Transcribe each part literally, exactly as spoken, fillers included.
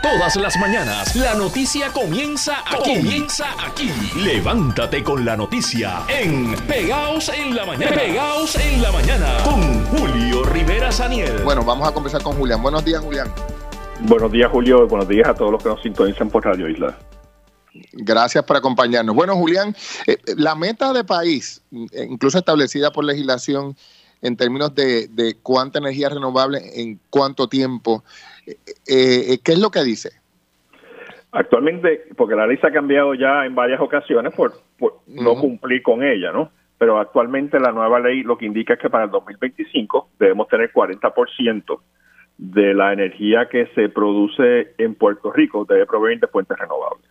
Todas las mañanas, la noticia comienza aquí. Comienza aquí. Levántate con la noticia en Pegaos en la Mañana. Pegaos en la Mañana con Julio Rivera Saniel. Bueno, vamos a conversar con Julián. Buenos días, Julián. Buenos días, Julio. Buenos días a todos los que nos sintonizan por Radio Isla. Gracias por acompañarnos. Bueno, Julián, eh, la meta de país, incluso establecida por legislación en términos de, de cuánta energía renovable en cuánto tiempo, eh, eh, ¿qué es lo que dice? Actualmente, porque la ley se ha cambiado ya en varias ocasiones por, por no uh-huh. cumplir con ella, ¿no? Pero actualmente la nueva ley lo que indica es que para el dos mil veinticinco debemos tener cuarenta por ciento de la energía que se produce en Puerto Rico debe provenir de fuentes renovables.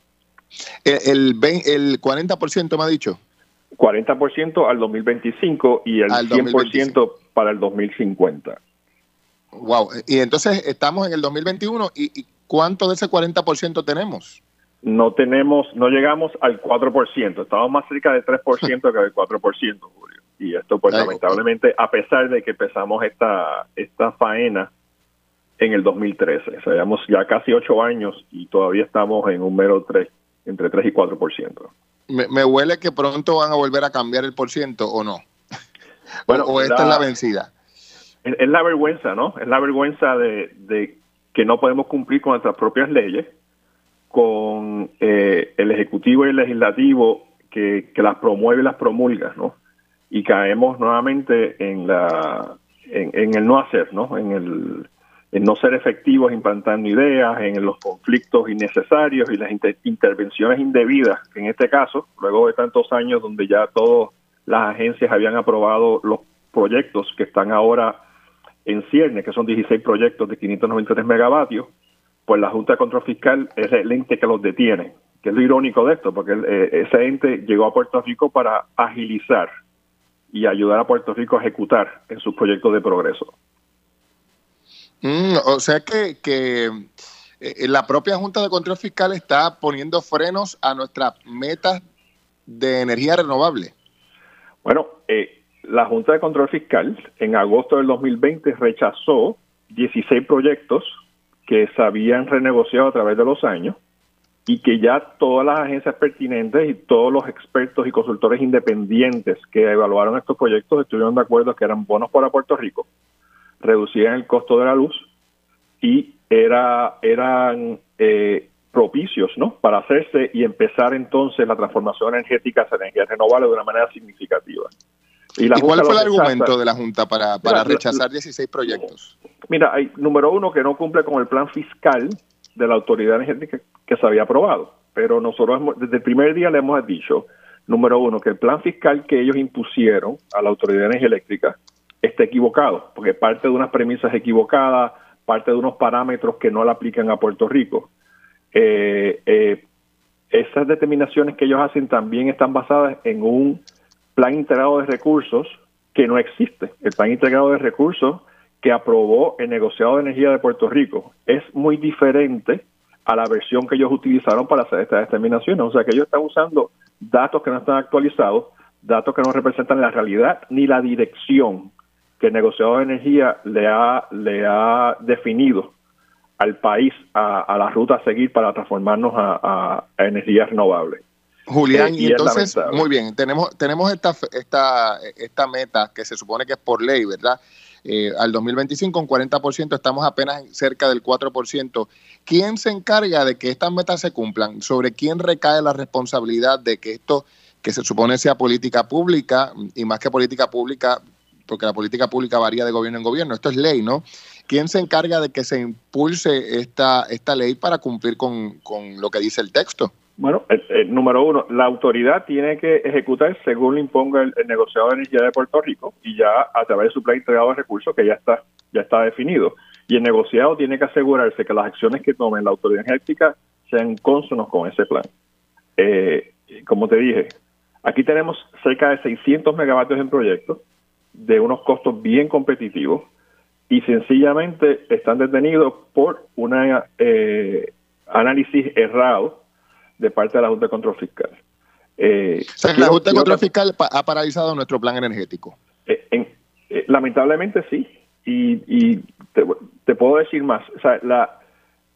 El, el, el cuarenta por ciento me ha dicho. cuarenta por ciento al dos mil veinticinco y el al cien por ciento para el dos mil cincuenta. Wow. Y entonces estamos en el dos mil veintiuno y, y ¿cuánto de ese cuarenta por ciento tenemos? No tenemos, no llegamos al cuatro por ciento. Estamos más cerca del tres por ciento que del cuatro por ciento, Julio. Y esto, pues, Ay, lamentablemente, a pesar de que empezamos esta, esta faena en el dos mil trece. O sea, llevamos ya casi ocho años y todavía estamos en un mero tres, entre tres y cuatro por ciento. Me, me huele que pronto van a volver a cambiar el por ciento, ¿o no? Bueno, o, o esta la, es la vencida. Es, es la vergüenza, ¿no? Es la vergüenza de, de que no podemos cumplir con nuestras propias leyes, con eh, el Ejecutivo y el Legislativo que, que las promueve y las promulga, ¿no? Y caemos nuevamente en la en, en el no hacer, ¿no? En el en no ser efectivos implantando ideas, en los conflictos innecesarios y las inter- intervenciones indebidas, en este caso, luego de tantos años donde ya todas las agencias habían aprobado los proyectos que están ahora en cierne, que son dieciséis proyectos de quinientos noventa y tres megavatios, pues la Junta de Control Fiscal es el ente que los detiene, que es lo irónico de esto, porque eh, ese ente llegó a Puerto Rico para agilizar y ayudar a Puerto Rico a ejecutar en sus proyectos de progreso. Mm, o sea que, que eh, la propia Junta de Control Fiscal está poniendo frenos a nuestras metas de energía renovable. Bueno, eh, la Junta de Control Fiscal en agosto del dos mil veinte rechazó dieciséis proyectos que se habían renegociado a través de los años y que ya todas las agencias pertinentes y todos los expertos y consultores independientes que evaluaron estos proyectos estuvieron de acuerdo que eran bonos para Puerto Rico, reducían el costo de la luz y era eran eh, propicios, ¿no?, para hacerse y empezar entonces la transformación energética hacia energía renovable de una manera significativa. ¿Y, la ¿Y cuál fue el rechaza, argumento de la Junta para, para mira, rechazar dieciséis proyectos? Mira, hay, número uno, que no cumple con el plan fiscal de la autoridad energética que se había aprobado. Pero nosotros hemos, desde el primer día le hemos dicho, número uno, que el plan fiscal que ellos impusieron a la autoridad de energía eléctrica está equivocado, porque parte de unas premisas equivocadas, parte de unos parámetros que no la aplican a Puerto Rico. Eh, eh, esas determinaciones que ellos hacen también están basadas en un plan integrado de recursos que no existe. El plan integrado de recursos que aprobó el negociado de energía de Puerto Rico es muy diferente a la versión que ellos utilizaron para hacer estas determinaciones. O sea, que ellos están usando datos que no están actualizados, datos que no representan la realidad ni la dirección que el negociado de energía le ha, le ha definido al país a, a la ruta a seguir para transformarnos a, a, a energía renovable. Julián, eh, y, y entonces, muy bien, tenemos tenemos esta esta esta meta que se supone que es por ley, ¿verdad? Eh, al dos mil veinticinco con cuarenta por ciento, estamos apenas cerca del cuatro por ciento. ¿Quién se encarga de que estas metas se cumplan? ¿Sobre quién recae la responsabilidad de que esto, que se supone sea política pública, y más que política pública, porque la política pública varía de gobierno en gobierno, esto es ley, ¿no? ¿Quién se encarga de que se impulse esta esta ley para cumplir con, con lo que dice el texto? Bueno, el, el, número uno, la autoridad tiene que ejecutar según le imponga el, el negociado de energía de Puerto Rico y ya a través de su plan integrado de recursos que ya está ya está definido. Y el negociado tiene que asegurarse que las acciones que tomen la autoridad energética sean cónsonos con ese plan. Eh, como te dije, aquí tenemos cerca de seiscientos megavatios en proyectos de unos costos bien competitivos y sencillamente están detenidos por un eh, análisis errado de parte de la Junta de Control Fiscal. Eh, o sea, la Junta de Control Fiscal ha paralizado nuestro plan energético. Eh, en, eh, lamentablemente sí, y, y te, te puedo decir más. O sea, la,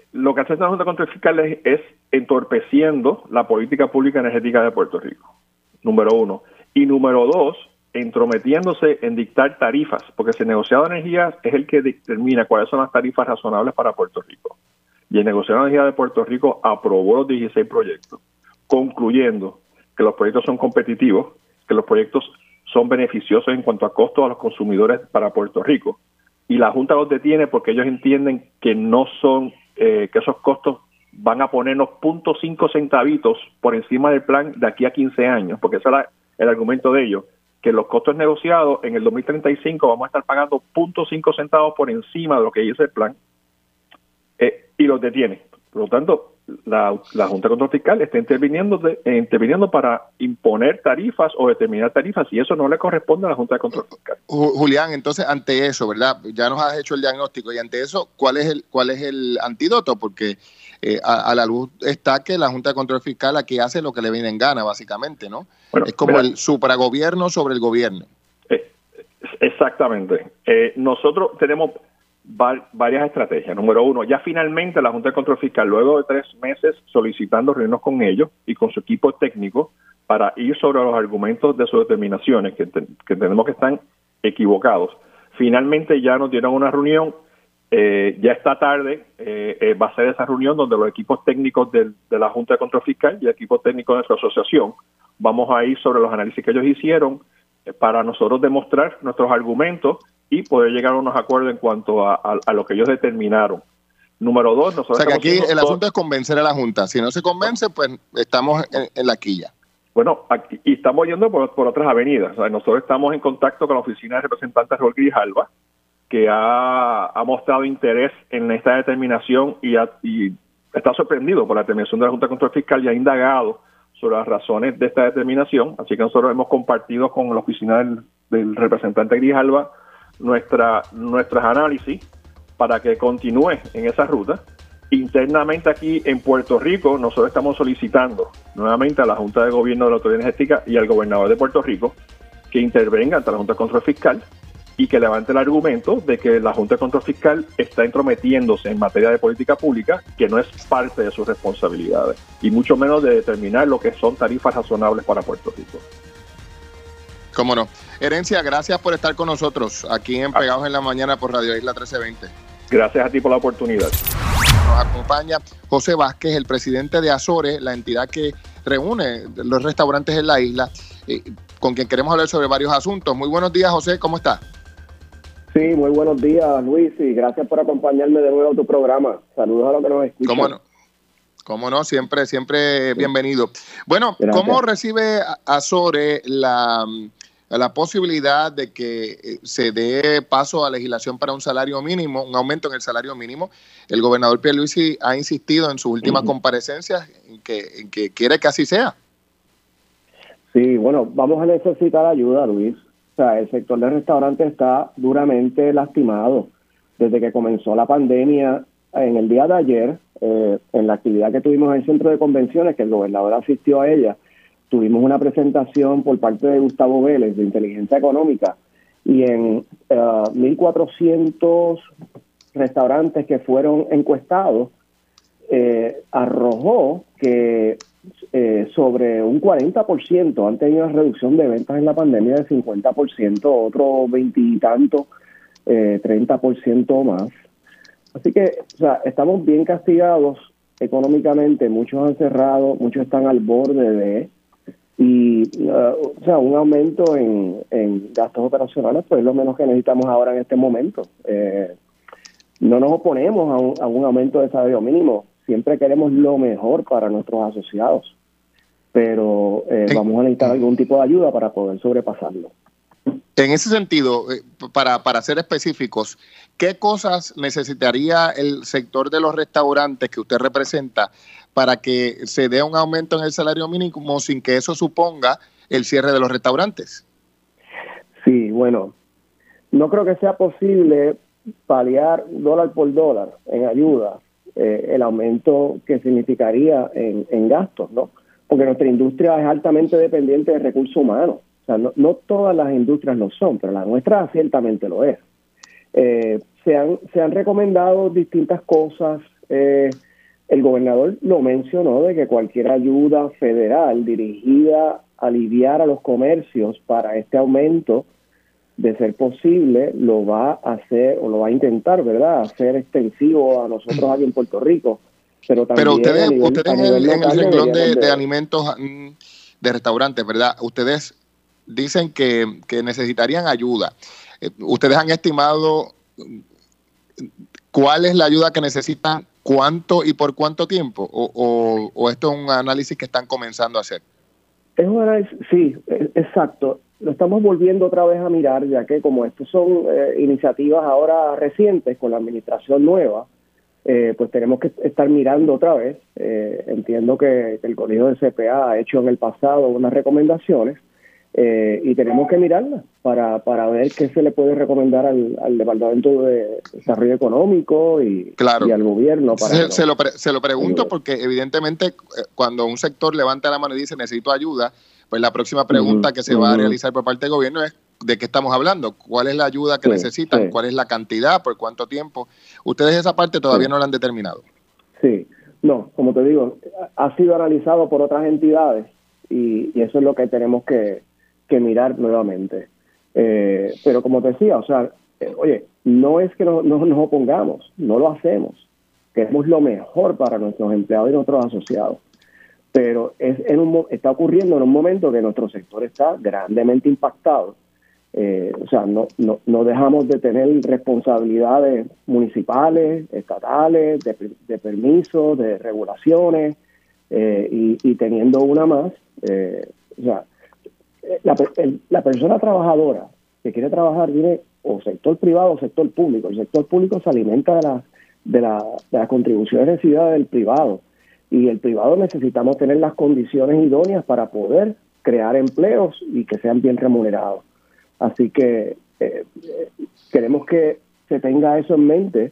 lo que hace la Junta de Control Fiscal es, es entorpeciendo la política pública energética de Puerto Rico, número uno. Y número dos, entrometiéndose en dictar tarifas, porque si el negociado de energía es el que determina cuáles son las tarifas razonables para Puerto Rico. Y el negociado de energía de Puerto Rico aprobó los dieciséis proyectos, concluyendo que los proyectos son competitivos, que los proyectos son beneficiosos en cuanto a costos a los consumidores para Puerto Rico. Y la Junta los detiene porque ellos entienden que no son, eh, que esos costos van a ponernos cero punto cinco centavitos por encima del plan de aquí a quince años, porque ese era el argumento de ellos, que los costos negociados en el dos mil treinta y cinco vamos a estar pagando cero punto cinco centavos por encima de lo que dice el plan, eh, y los detiene. Por lo tanto, la, la Junta de Control Fiscal está interviniendo, de, eh, interviniendo para imponer tarifas o determinar tarifas, y eso no le corresponde a la Junta de Control Fiscal. Julián, entonces ante eso, ¿verdad? Ya nos has hecho el diagnóstico, y ante eso, ¿cuál es el cuál es el antídoto? Porque eh, a, a la luz está que la Junta de Control Fiscal aquí hace lo que le viene en gana, básicamente, ¿no? Bueno, es como ¿verdad? El supragobierno sobre el gobierno. Eh, exactamente. Eh, nosotros tenemos varias estrategias. Número uno, ya finalmente la Junta de Control Fiscal, luego de tres meses solicitando reunirnos con ellos y con su equipo técnico para ir sobre los argumentos de sus determinaciones, que, te, que tenemos que están equivocados. Finalmente ya nos dieron una reunión, eh, ya esta tarde eh, eh, va a ser esa reunión donde los equipos técnicos de, de la Junta de Control Fiscal y el equipo técnico de nuestra asociación vamos a ir sobre los análisis que ellos hicieron eh, para nosotros demostrar nuestros argumentos y poder llegar a unos acuerdos en cuanto a, a, a lo que ellos determinaron. Número dos, nosotros... O sea que aquí el asunto es convencer a la Junta. Si no se convence, pues estamos en, en la quilla. Bueno, aquí, y estamos yendo por, por otras avenidas. O sea, nosotros estamos en contacto con la Oficina de Representantes Raúl Grijalva, que ha, ha mostrado interés en esta determinación y, ha, y está sorprendido por la determinación de la Junta de Control Fiscal y ha indagado sobre las razones de esta determinación. Así que nosotros hemos compartido con la Oficina del, del Representante Grijalva nuestra nuestros análisis para que continúe en esa ruta. Internamente aquí en Puerto Rico, nosotros estamos solicitando nuevamente a la Junta de Gobierno de la Autoridad Energética y al gobernador de Puerto Rico que intervenga ante la Junta de Control Fiscal y que levante el argumento de que la Junta de Control Fiscal está entrometiéndose en materia de política pública, que no es parte de sus responsabilidades, y mucho menos de determinar lo que son tarifas razonables para Puerto Rico. Cómo no. Herencia, gracias por estar con nosotros aquí en Pegados en la Mañana por Radio Isla trece veinte. Gracias a ti por la oportunidad. Nos acompaña José Vázquez, el presidente de Azores, la entidad que reúne los restaurantes en la isla, eh, con quien queremos hablar sobre varios asuntos. Muy buenos días, José, ¿cómo está? Sí, muy buenos días, Luis, y gracias por acompañarme de nuevo a tu programa. Saludos a los que nos escuchan. ¿Cómo no? Cómo no, siempre, siempre bienvenido. Bueno, gracias. ¿Cómo recibe Azores la... la posibilidad de que se dé paso a legislación para un salario mínimo, un aumento en el salario mínimo? El gobernador Pierluisi ha insistido en sus últimas uh-huh. comparecencias en que, en que quiere que así sea. Sí, bueno, vamos a necesitar ayuda, Luis. O sea, el sector de restaurantes está duramente lastimado. Desde que comenzó la pandemia, en el día de ayer, eh, en la actividad que tuvimos en el centro de convenciones, que el gobernador asistió a ella, tuvimos una presentación por parte de Gustavo Vélez de Inteligencia Económica y en uh, mil cuatrocientos restaurantes que fueron encuestados eh, arrojó que eh, sobre un cuarenta por ciento han tenido una reducción de ventas en la pandemia de cincuenta por ciento, otro veinte y tanto, eh, treinta por ciento más. Así que, o sea, estamos bien castigados económicamente, muchos han cerrado, muchos están al borde de... Y, uh, o sea, un aumento en, en gastos operacionales, pues es lo menos que necesitamos ahora en este momento. Eh, no nos oponemos a un, a un aumento de salario mínimo. Siempre queremos lo mejor para nuestros asociados. Pero eh, vamos a necesitar algún tipo de ayuda para poder sobrepasarlo. En ese sentido, para, para ser específicos, ¿qué cosas necesitaría el sector de los restaurantes que usted representa para que se dé un aumento en el salario mínimo sin que eso suponga el cierre de los restaurantes? Sí, bueno, no creo que sea posible paliar dólar por dólar en ayuda eh, el aumento que significaría en, en gastos, ¿no? Porque nuestra industria es altamente dependiente de recursos humanos. O sea, no, no todas las industrias lo son, pero la nuestra ciertamente lo es. Eh, se han, se han recomendado distintas cosas eh, el gobernador lo mencionó de que cualquier ayuda federal dirigida a aliviar a los comercios para este aumento, de ser posible, lo va a hacer o lo va a intentar, ¿verdad?, hacer extensivo a nosotros aquí en Puerto Rico. Pero, también pero ustedes, nivel, ustedes en el, en el renglón de, de alimentos de restaurantes, ¿verdad?, ustedes dicen que, que necesitarían ayuda. ¿Ustedes han estimado cuál es la ayuda que necesitan, cuánto y por cuánto tiempo? ¿O, o, o esto es un análisis que están comenzando a hacer? Es un análisis, sí, exacto. Lo estamos volviendo otra vez a mirar, ya que como estos son eh, iniciativas ahora recientes con la administración nueva, eh, pues tenemos que estar mirando otra vez. Eh, entiendo que, que el Colegio de C P A ha hecho en el pasado unas recomendaciones eh, y tenemos que mirarlas para, para ver qué se le puede recomendar al, al Departamento de Desarrollo Económico y, claro. y al gobierno. Para se, no, se, lo pre, se lo pregunto ayuda. Porque evidentemente cuando un sector levanta la mano y dice necesito ayuda, pues la próxima pregunta uh-huh, que se uh-huh. va a realizar por parte del gobierno es ¿de qué estamos hablando? ¿Cuál es la ayuda que sí, necesitan? Sí. ¿Cuál es la cantidad? ¿Por cuánto tiempo? Ustedes esa parte todavía sí. no la han determinado. Sí, no, como te digo, ha sido analizado por otras entidades y, y eso es lo que tenemos que, que mirar nuevamente. Eh, pero como te decía, o sea, eh, oye, no es que no, no nos opongamos, no lo hacemos. Queremos lo mejor para nuestros empleados y nuestros asociados. Pero es en un, está ocurriendo en un momento que nuestro sector está grandemente impactado. Eh, o sea, no, no, no dejamos de tener responsabilidades municipales, estatales, de, de permisos, de regulaciones, eh, y, y teniendo una más, eh, o sea, la, el, la persona trabajadora que quiere trabajar tiene o sector privado o sector público. El sector público se alimenta de la, de la, de las contribuciones recibidas del privado. Y el privado necesitamos tener las condiciones idóneas para poder crear empleos y que sean bien remunerados. Así que eh, queremos que se tenga eso en mente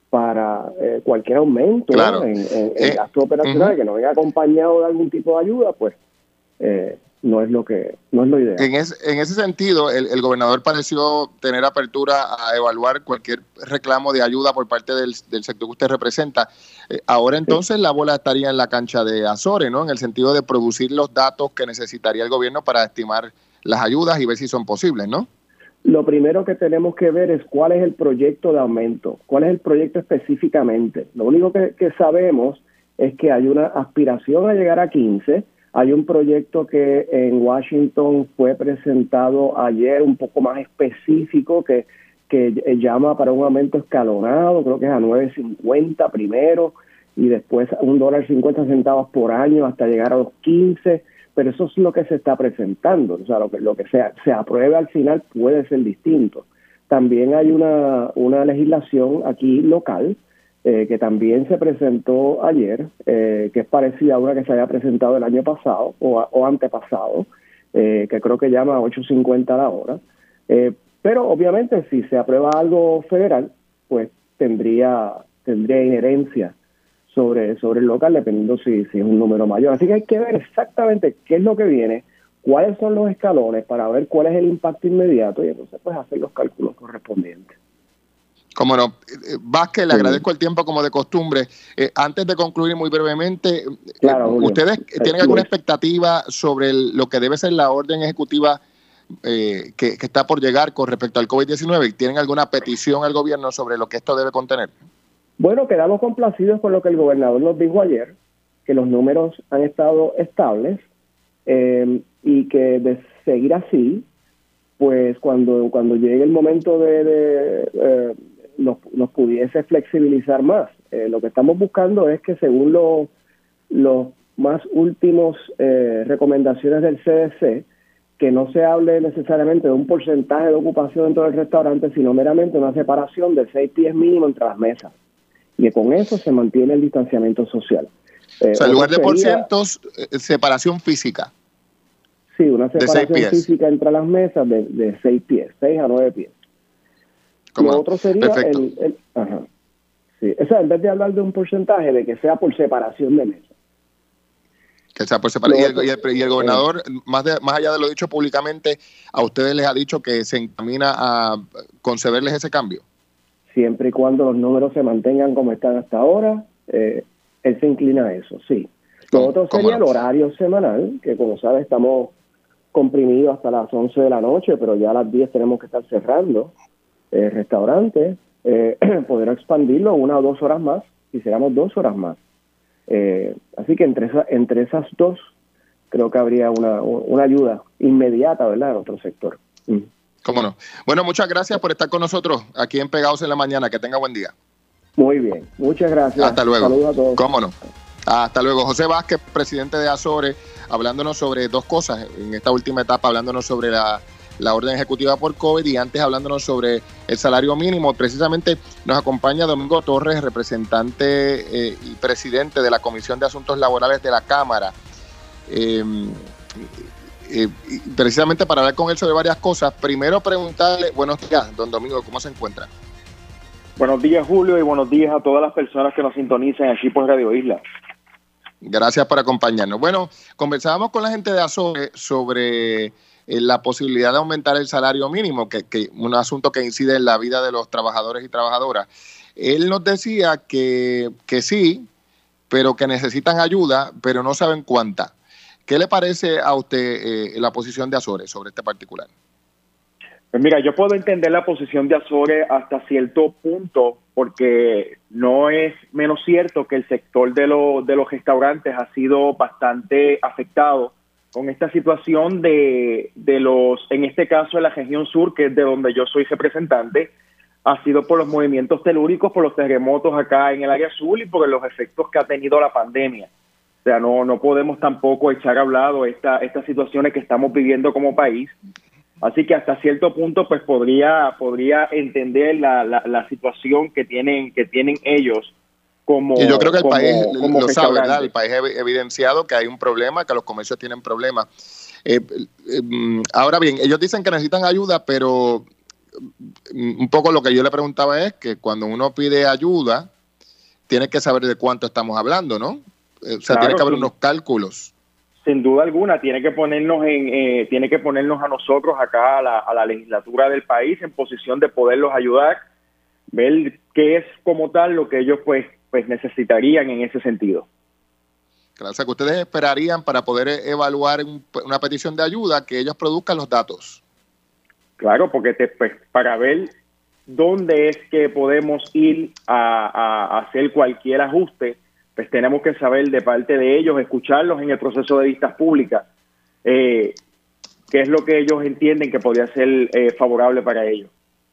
para eh, cualquier aumento claro. en, en, en eh, gasto operacional uh-huh. que no venga acompañado de algún tipo de ayuda, pues eh, no es lo que no es lo ideal. En, es, en ese sentido, el, el gobernador pareció tener apertura a evaluar cualquier reclamo de ayuda por parte del, del sector que usted representa. Eh, ahora entonces sí. la bola estaría en la cancha de Azores, ¿no? En el sentido de producir los datos que necesitaría el gobierno para estimar las ayudas y ver si son posibles, ¿no? Lo primero que tenemos que ver es cuál es el proyecto de aumento, cuál es el proyecto específicamente. Lo único que, que sabemos es que hay una aspiración a llegar a quince. Hay un proyecto que en Washington fue presentado ayer, un poco más específico, que, que llama para un aumento escalonado, creo que es a nueve cincuenta primero, y después a un dólar cincuenta centavos por año hasta llegar a los quince. Pero eso es lo que se está presentando, o sea, lo que, lo que se, se apruebe al final puede ser distinto. También hay una, una legislación aquí local eh, que también se presentó ayer, eh, que es parecida a una que se había presentado el año pasado o, o antepasado, eh, que creo que llama a ocho cincuenta a la hora. Eh, pero obviamente si se aprueba algo federal, pues tendría, tendría inherencia sobre sobre el local, dependiendo si, si es un número mayor. Así que hay que ver exactamente qué es lo que viene, cuáles son los escalones para ver cuál es el impacto inmediato y entonces pues hacer los cálculos correspondientes. Cómo no. Vázquez, le sí. agradezco el tiempo como de costumbre. Eh, antes de concluir muy brevemente, claro, eh, ¿ustedes Julio. tienen alguna expectativa sobre el, lo que debe ser la orden ejecutiva eh, que, que está por llegar con respecto al COVID diecinueve? ¿Tienen alguna petición al gobierno sobre lo que esto debe contener? Bueno, quedamos complacidos con lo que el gobernador nos dijo ayer, que los números han estado estables eh, y que de seguir así, pues cuando cuando llegue el momento de, de eh, nos, nos pudiese flexibilizar más. Eh, lo que estamos buscando es que según los los más últimos eh, recomendaciones del C D C, que no se hable necesariamente de un porcentaje de ocupación dentro del restaurante, sino meramente una separación de seis pies mínimo entre las mesas. Y que con eso se mantiene el distanciamiento social. Eh, o sea, en lugar de por cientos, eh, separación física. Sí, una separación física entre las mesas de, de seis pies, seis a nueve pies. Lo otro sería el, el... Ajá. Sí, o sea, en vez de hablar de un porcentaje, de que sea por separación de mesas. Que sea por separación. Y, y, el, y el gobernador, eh, más, de, más allá de lo dicho públicamente, ¿a ustedes les ha dicho que se encamina a concederles ese cambio? Siempre y cuando los números se mantengan como están hasta ahora, eh, él se inclina a eso, sí. Lo otro sería el horario semanal, que como sabes estamos comprimidos hasta las once de la noche, pero ya a las diez tenemos que estar cerrando el eh, restaurante, eh, poder expandirlo una o dos horas más, quisiéramos dos horas más. Eh, así que entre, esa, entre esas dos creo que habría una, una ayuda inmediata, ¿verdad?, en otro sector. Mm. ¿Cómo no? Bueno, muchas gracias por estar con nosotros aquí en Pegados en la Mañana. Que tenga buen día. Muy bien, muchas gracias. Hasta luego. Saludos a todos. ¿Cómo no? Hasta luego. José Vázquez, presidente de Azores, hablándonos sobre dos cosas en esta última etapa, hablándonos sobre la, la orden ejecutiva por COVID y antes hablándonos sobre el salario mínimo. Precisamente nos acompaña Domingo Torres, representante eh, y presidente de la Comisión de Asuntos Laborales de la Cámara. Eh, eh, precisamente para hablar con él sobre varias cosas. Primero preguntarle, buenos días, don Domingo, ¿cómo se encuentra? Buenos días, Julio, y buenos días a todas las personas que nos sintonizan aquí por Radio Isla. Gracias por acompañarnos. Bueno, conversábamos con la gente de Azores sobre eh, la posibilidad de aumentar el salario mínimo, que, que un asunto que incide en la vida de los trabajadores y trabajadoras. Él nos decía que, que sí, pero que necesitan ayuda, pero no saben cuánta. ¿Qué le parece a usted eh, la posición de Azores sobre este particular? Pues mira, yo puedo entender la posición de Azores hasta cierto punto, porque no es menos cierto que el sector de, lo, de los restaurantes ha sido bastante afectado con esta situación de, de los, en este caso de la región sur, que es de donde yo soy representante, ha sido por los movimientos telúricos, por los terremotos acá en el área sur y por los efectos que ha tenido la pandemia. O sea, no, no podemos tampoco echar a un lado esta, estas situaciones que estamos viviendo como país. Así que hasta cierto punto pues podría podría entender la, la, la situación que tienen que tienen ellos como y yo creo que el como, país como lo sabe, ¿verdad? El país ha evidenciado que hay un problema, que los comercios tienen problemas. Eh, eh, ahora bien, ellos dicen que necesitan ayuda, pero un poco lo que yo le preguntaba es que cuando uno pide ayuda, tiene que saber de cuánto estamos hablando, ¿no? O sea, claro, tiene que haber sí. unos cálculos. Sin duda alguna, tiene que ponernos en, eh, tiene que ponernos a nosotros acá, a la, a la legislatura del país, en posición de poderlos ayudar, ver qué es como tal lo que ellos pues, pues necesitarían en ese sentido. Claro, o sea, que ustedes esperarían para poder evaluar un, una petición de ayuda que ellos produzcan los datos. Claro, porque te, pues, para ver dónde es que podemos ir a, a, a hacer cualquier ajuste, pues tenemos que saber de parte de ellos, escucharlos en el proceso de vistas públicas, eh, qué es lo que ellos entienden que podría ser eh, favorable para ellos.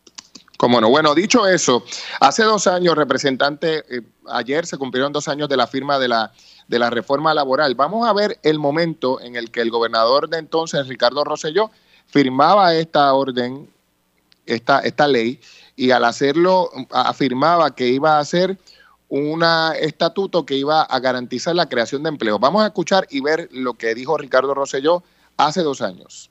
Cómo no. Bueno, dicho eso, hace dos años, representante, eh, ayer se cumplieron dos años de la firma de la, de la reforma laboral. Vamos a ver el momento en el que el gobernador de entonces, Ricardo Rosselló, firmaba esta orden, esta, esta ley, y al hacerlo afirmaba que iba a hacer un estatuto que iba a garantizar la creación de empleo. Vamos a escuchar y ver lo que dijo Ricardo Rosselló hace dos años.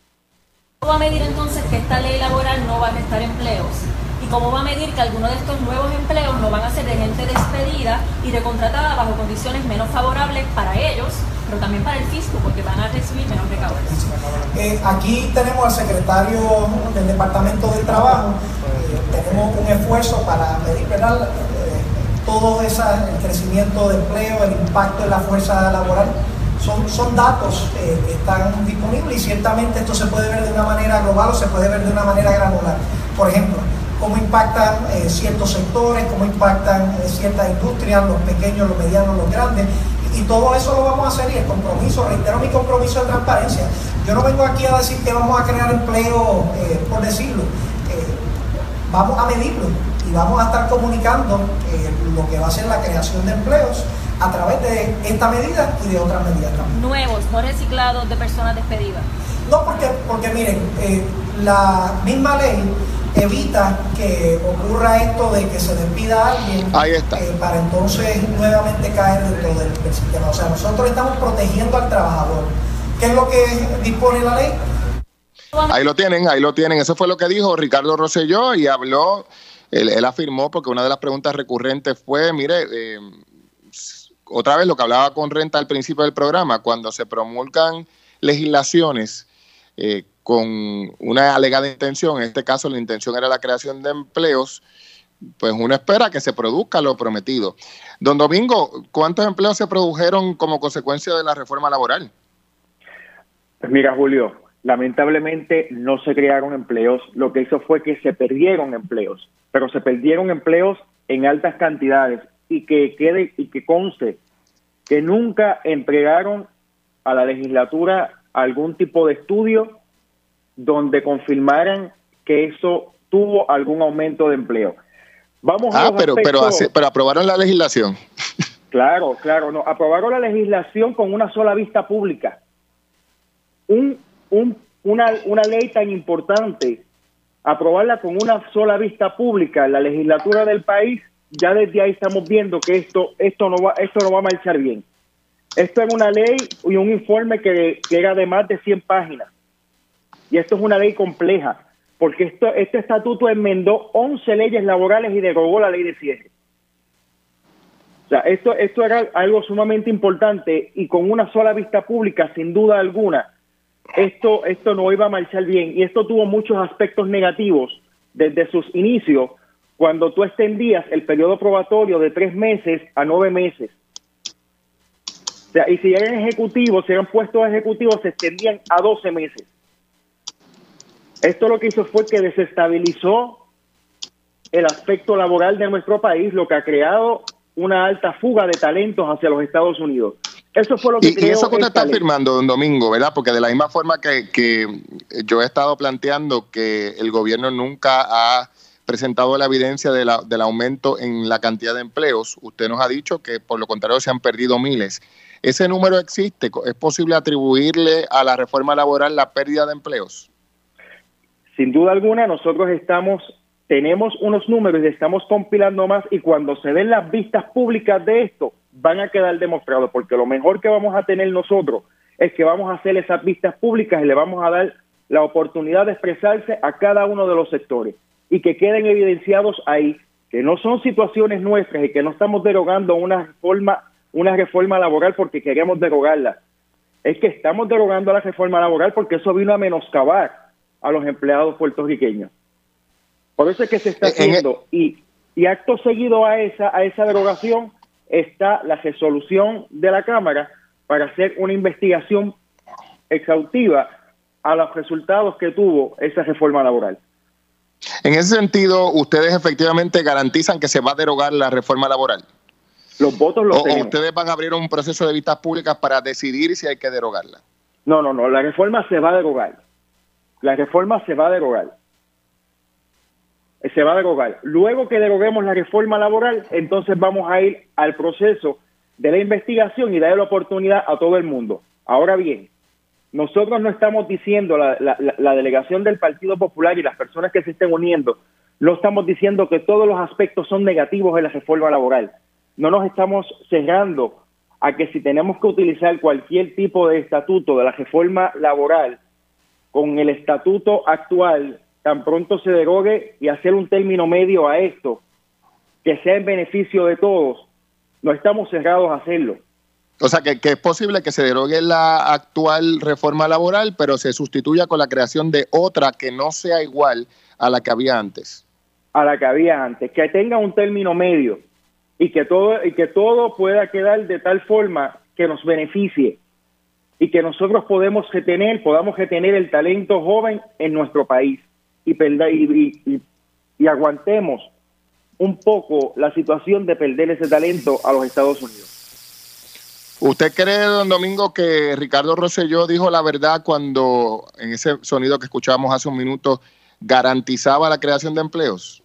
¿Cómo va a medir entonces que esta ley laboral no va a restar empleos? ¿Y cómo va a medir que algunos de estos nuevos empleos no van a ser de gente despedida y recontratada bajo condiciones menos favorables para ellos, pero también para el fisco, porque van a recibir menos recaudación? Eh, aquí tenemos al secretario del Departamento del Trabajo, eh, tenemos un esfuerzo para medir, ¿verdad?, todo ese, el crecimiento de empleo, el impacto de la fuerza laboral, son, son datos eh, que están disponibles y ciertamente esto se puede ver de una manera global o se puede ver de una manera granular. Por ejemplo, cómo impactan eh, ciertos sectores, cómo impactan eh, ciertas industrias, los pequeños, los medianos, los grandes, y, y todo eso lo vamos a hacer y el compromiso, reitero mi compromiso de transparencia. Yo no vengo aquí a decir que vamos a crear empleo eh, por decirlo, eh, vamos a medirlo. Y vamos a estar comunicando eh, lo que va a ser la creación de empleos a través de esta medida y de otras medidas también. Nuevos, no reciclados, de personas despedidas. No, porque, porque miren, eh, la misma ley evita que ocurra esto de que se despida a alguien. Ahí está. Eh, para entonces nuevamente caer dentro del, del sistema. O sea, nosotros estamos protegiendo al trabajador. ¿Qué es lo que dispone la ley? Ahí lo tienen, ahí lo tienen. Eso fue lo que dijo Ricardo Rosselló y habló... Él, él afirmó, porque una de las preguntas recurrentes fue, mire, eh, otra vez lo que hablaba con Renta al principio del programa, cuando se promulgan legislaciones eh, con una alegada intención, en este caso la intención era la creación de empleos, pues uno espera que se produzca lo prometido. Don Domingo, ¿cuántos empleos se produjeron como consecuencia de la reforma laboral? Pues mira, Julio, lamentablemente no se crearon empleos. Lo que hizo fue que se perdieron empleos, pero se perdieron empleos en altas cantidades y que quede y que conste que nunca entregaron a la legislatura algún tipo de estudio donde confirmaran que eso tuvo algún aumento de empleo. Vamos ah, a los pero, pero, aspectos... pero aprobaron la legislación. Claro, claro, no, aprobaron la legislación con una sola vista pública. Un, un, una, una ley tan importante, aprobarla con una sola vista pública en la legislatura del país, ya desde ahí estamos viendo que esto, esto no va, esto no va a marchar bien. Esto es una ley y un informe que, que era de más de cien páginas. Y esto es una ley compleja, porque esto, este estatuto enmendó once leyes laborales y derogó la ley de cierre. O sea, esto, esto era algo sumamente importante y con una sola vista pública, sin duda alguna, esto, esto no iba a marchar bien. Y esto tuvo muchos aspectos negativos desde sus inicios, cuando tú extendías el periodo probatorio de tres meses a nueve meses. O sea, y si eran ejecutivos, si eran puestos ejecutivos, se extendían a doce meses. Esto lo que hizo fue que desestabilizó el aspecto laboral de nuestro país, lo que ha creado una alta fuga de talentos hacia los Estados Unidos. Eso fue lo que y, creó y eso que usted está ley. afirmando, don Domingo, ¿verdad? Porque de la misma forma que, que yo he estado planteando que el gobierno nunca ha presentado la evidencia de la, del aumento en la cantidad de empleos, usted nos ha dicho que por lo contrario se han perdido miles. ¿Ese número existe? ¿Es posible atribuirle a la reforma laboral la pérdida de empleos? Sin duda alguna, nosotros estamos, tenemos unos números y estamos compilando más, y cuando se den las vistas públicas de esto, van a quedar demostrados, porque lo mejor que vamos a tener nosotros es que vamos a hacer esas vistas públicas y le vamos a dar la oportunidad de expresarse a cada uno de los sectores y que queden evidenciados ahí que no son situaciones nuestras y que no estamos derogando una reforma, una reforma laboral porque queremos derogarla. Es que estamos derogando la reforma laboral porque eso vino a menoscabar a los empleados puertorriqueños. Por eso es que se está haciendo, y, y acto seguido a esa, a esa derogación está la resolución de la Cámara para hacer una investigación exhaustiva a los resultados que tuvo esa reforma laboral. En ese sentido, ¿ustedes efectivamente garantizan que se va a derogar la reforma laboral? Los votos los o, tenemos. ¿O ustedes van a abrir un proceso de vistas públicas para decidir si hay que derogarla? No, no, no, la reforma se va a derogar. La reforma se va a derogar. Se va a derogar. Luego que deroguemos la reforma laboral, entonces vamos a ir al proceso de la investigación y darle la oportunidad a todo el mundo. Ahora bien, nosotros no estamos diciendo, la, la, la delegación del Partido Popular y las personas que se estén uniendo, no estamos diciendo que todos los aspectos son negativos de la reforma laboral. No nos estamos cerrando a que si tenemos que utilizar cualquier tipo de estatuto de la reforma laboral con el estatuto actual, tan pronto se derogue, y hacer un término medio a esto, que sea en beneficio de todos, no estamos cerrados a hacerlo. O sea, que, que es posible que se derogue la actual reforma laboral, pero se sustituya con la creación de otra que no sea igual a la que había antes. A la que había antes, que tenga un término medio y que todo, y que todo pueda quedar de tal forma que nos beneficie y que nosotros podemos retener, podamos retener el talento joven en nuestro país y, perder, y, y, y aguantemos un poco la situación de perder ese talento a los Estados Unidos. ¿Usted cree, don Domingo, que Ricardo Rosselló dijo la verdad cuando en ese sonido que escuchábamos hace un minuto garantizaba la creación de empleos?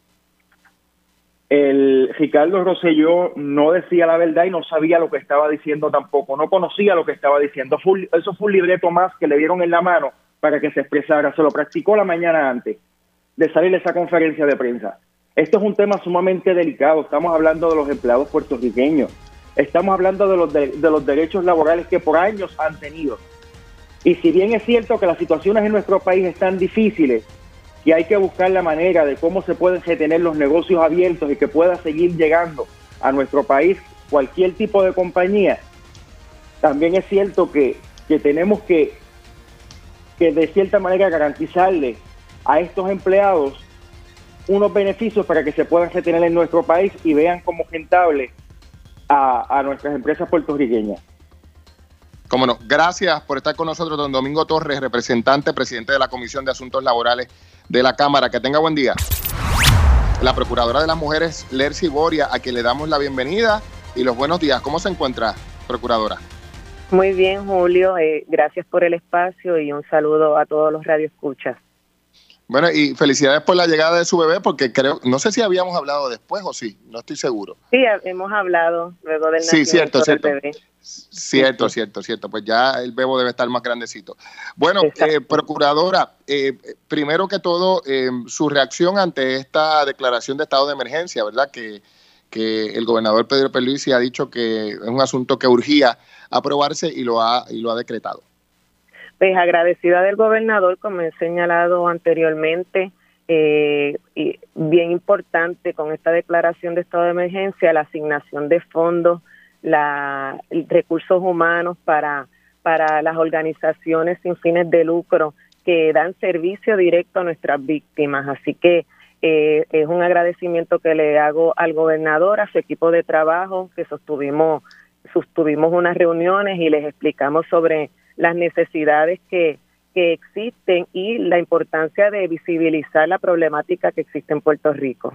El Ricardo Rosselló no decía la verdad y no sabía lo que estaba diciendo tampoco, no conocía lo que estaba diciendo. Fue, eso fue un libreto más que le dieron en la mano para que se expresara. Se lo practicó la mañana antes de salir de esa conferencia de prensa. Esto es un tema sumamente delicado. Estamos hablando de los empleados puertorriqueños. Estamos hablando de los, de, de los derechos laborales que por años han tenido. Y si bien es cierto que las situaciones en nuestro país están difíciles, que hay que buscar la manera de cómo se pueden retener los negocios abiertos y que pueda seguir llegando a nuestro país cualquier tipo de compañía, también es cierto que, que tenemos que, que de cierta manera garantizarle a estos empleados unos beneficios para que se puedan retener en nuestro país y vean como rentable a, a nuestras empresas puertorriqueñas. Cómo no. Gracias por estar con nosotros, don Domingo Torres, representante, presidente de la Comisión de Asuntos Laborales de la Cámara. Que tenga buen día. La Procuradora de las Mujeres, Lercy Boria, a quien le damos la bienvenida y los buenos días. ¿Cómo se encuentra, Procuradora? Muy bien, Julio. Eh, gracias por el espacio y un saludo a todos los radioescuchas. Bueno, y felicidades por la llegada de su bebé, porque creo, no sé si habíamos hablado después o sí, no estoy seguro. Sí, hemos hablado luego del sí, nacimiento cierto, del cierto. bebé. Cierto, sí. cierto, cierto. Pues ya el bebo debe estar más grandecito. Bueno, eh, Procuradora, eh, primero que todo, eh, su reacción ante esta declaración de estado de emergencia, ¿verdad? Que, que el gobernador Pedro Pierluisi ha dicho que es un asunto que urgía aprobarse y lo ha, y lo ha decretado. Pues agradecida del gobernador, como he señalado anteriormente, eh, y bien importante con esta declaración de estado de emergencia, la asignación de fondos, la recursos humanos para, para las organizaciones sin fines de lucro que dan servicio directo a nuestras víctimas. Así que eh, es un agradecimiento que le hago al gobernador, a su equipo de trabajo, que sostuvimos, sostuvimos unas reuniones y les explicamos sobre las necesidades que, que existen y la importancia de visibilizar la problemática que existe en Puerto Rico.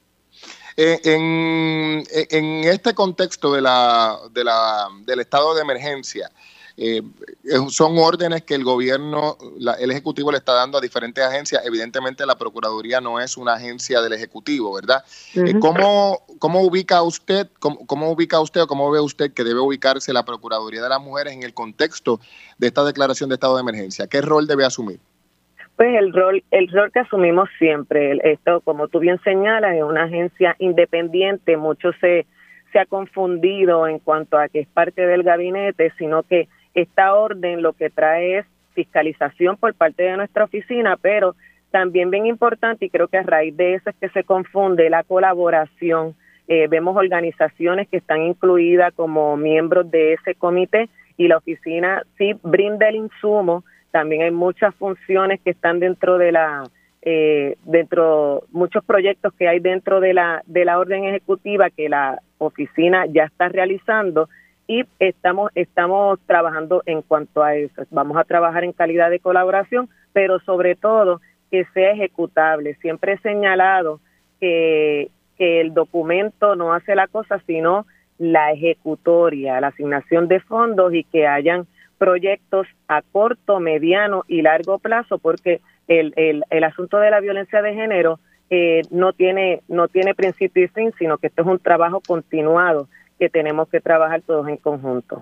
Eh, en, en este contexto de la, de la, del estado de emergencia, eh, son órdenes que el gobierno, la, el Ejecutivo le está dando a diferentes agencias. Evidentemente la Procuraduría no es una agencia del Ejecutivo, ¿verdad? Uh-huh. Eh, ¿cómo, ¿Cómo ubica usted, cómo, cómo ubica usted o cómo ve usted que debe ubicarse la Procuraduría de las Mujeres en el contexto de esta declaración de estado de emergencia? ¿Qué rol debe asumir? Pues el rol el rol que asumimos siempre, esto como tú bien señalas, es una agencia independiente, mucho se, se ha confundido en cuanto a que es parte del gabinete, sino que esta orden lo que trae es fiscalización por parte de nuestra oficina, pero también bien importante, y creo que a raíz de eso es que se confunde la colaboración. Eh, vemos organizaciones que están incluidas como miembros de ese comité y la oficina sí brinda el insumo. También hay muchas funciones que están dentro de la, eh, dentro, muchos proyectos que hay dentro de la, de la orden ejecutiva que la oficina ya está realizando. Y estamos estamos trabajando en cuanto a eso. Vamos a trabajar en calidad de colaboración, pero sobre todo que sea ejecutable. Siempre he señalado que, que el documento no hace la cosa, sino la ejecutoria, la asignación de fondos y que hayan proyectos a corto, mediano y largo plazo, porque el, el, el asunto de la violencia de género eh, no tiene no tiene principio y fin, sino que esto es un trabajo continuado que tenemos que trabajar todos en conjunto.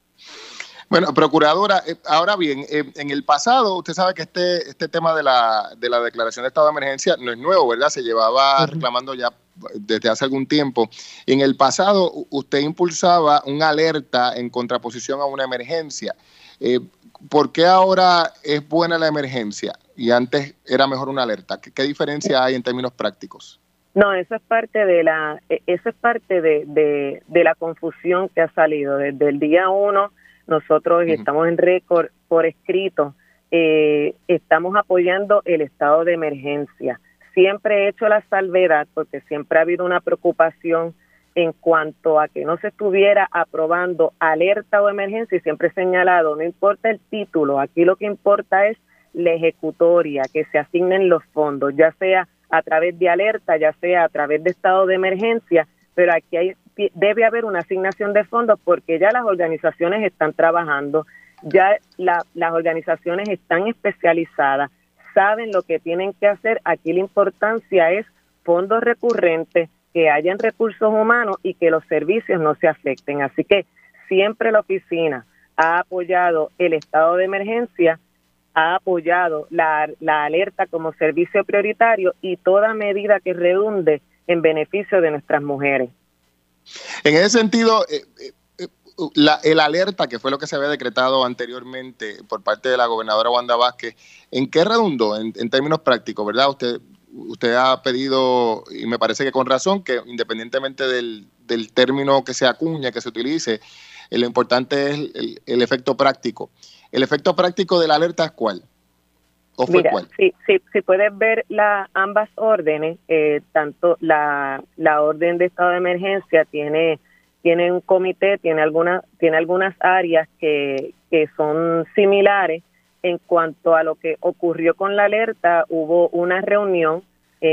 Bueno, Procuradora, eh, ahora bien, eh, en el pasado, usted sabe que este este tema de la de la declaración de estado de emergencia no es nuevo, ¿verdad? Se llevaba uh-huh. reclamando ya desde hace algún tiempo. En el pasado, usted impulsaba una alerta en contraposición a una emergencia. Eh, ¿Por qué ahora es buena la emergencia y antes era mejor una alerta? ¿Qué, qué diferencia hay en términos prácticos? No, eso es parte de la, eso es parte de, de, de la confusión que ha salido desde el día uno. Nosotros uh-huh. estamos en récord por escrito, eh, estamos apoyando el estado de emergencia. Siempre he hecho la salvedad porque siempre ha habido una preocupación en cuanto a que no se estuviera aprobando alerta o emergencia, y siempre he señalado, no importa el título, aquí lo que importa es la ejecutoria, que se asignen los fondos, ya sea a través de alerta, ya sea a través de estado de emergencia, pero aquí hay, debe haber una asignación de fondos porque ya las organizaciones están trabajando, ya la, las organizaciones están especializadas, saben lo que tienen que hacer. Aquí la importancia es fondos recurrentes, que hayan recursos humanos y que los servicios no se afecten. Así que siempre la oficina ha apoyado el estado de emergencia, ha apoyado la, la alerta como servicio prioritario y toda medida que redunde en beneficio de nuestras mujeres. En ese sentido, eh, eh, la, el alerta, que fue lo que se había decretado anteriormente por parte de la gobernadora Wanda Vázquez, ¿en qué redundó en, en términos prácticos, verdad? Usted usted ha pedido, y me parece que con razón, que independientemente del, del término que se acuña, que se utilice, eh, lo importante es el, el efecto práctico. ¿El efecto práctico de la alerta es cuál? ¿O fue Mira, cuál? Si, si, si puedes ver la, ambas órdenes, eh, tanto la, la orden de estado de emergencia tiene, tiene un comité, tiene, alguna, tiene algunas áreas que, que son similares. En cuanto a lo que ocurrió con la alerta, hubo una reunión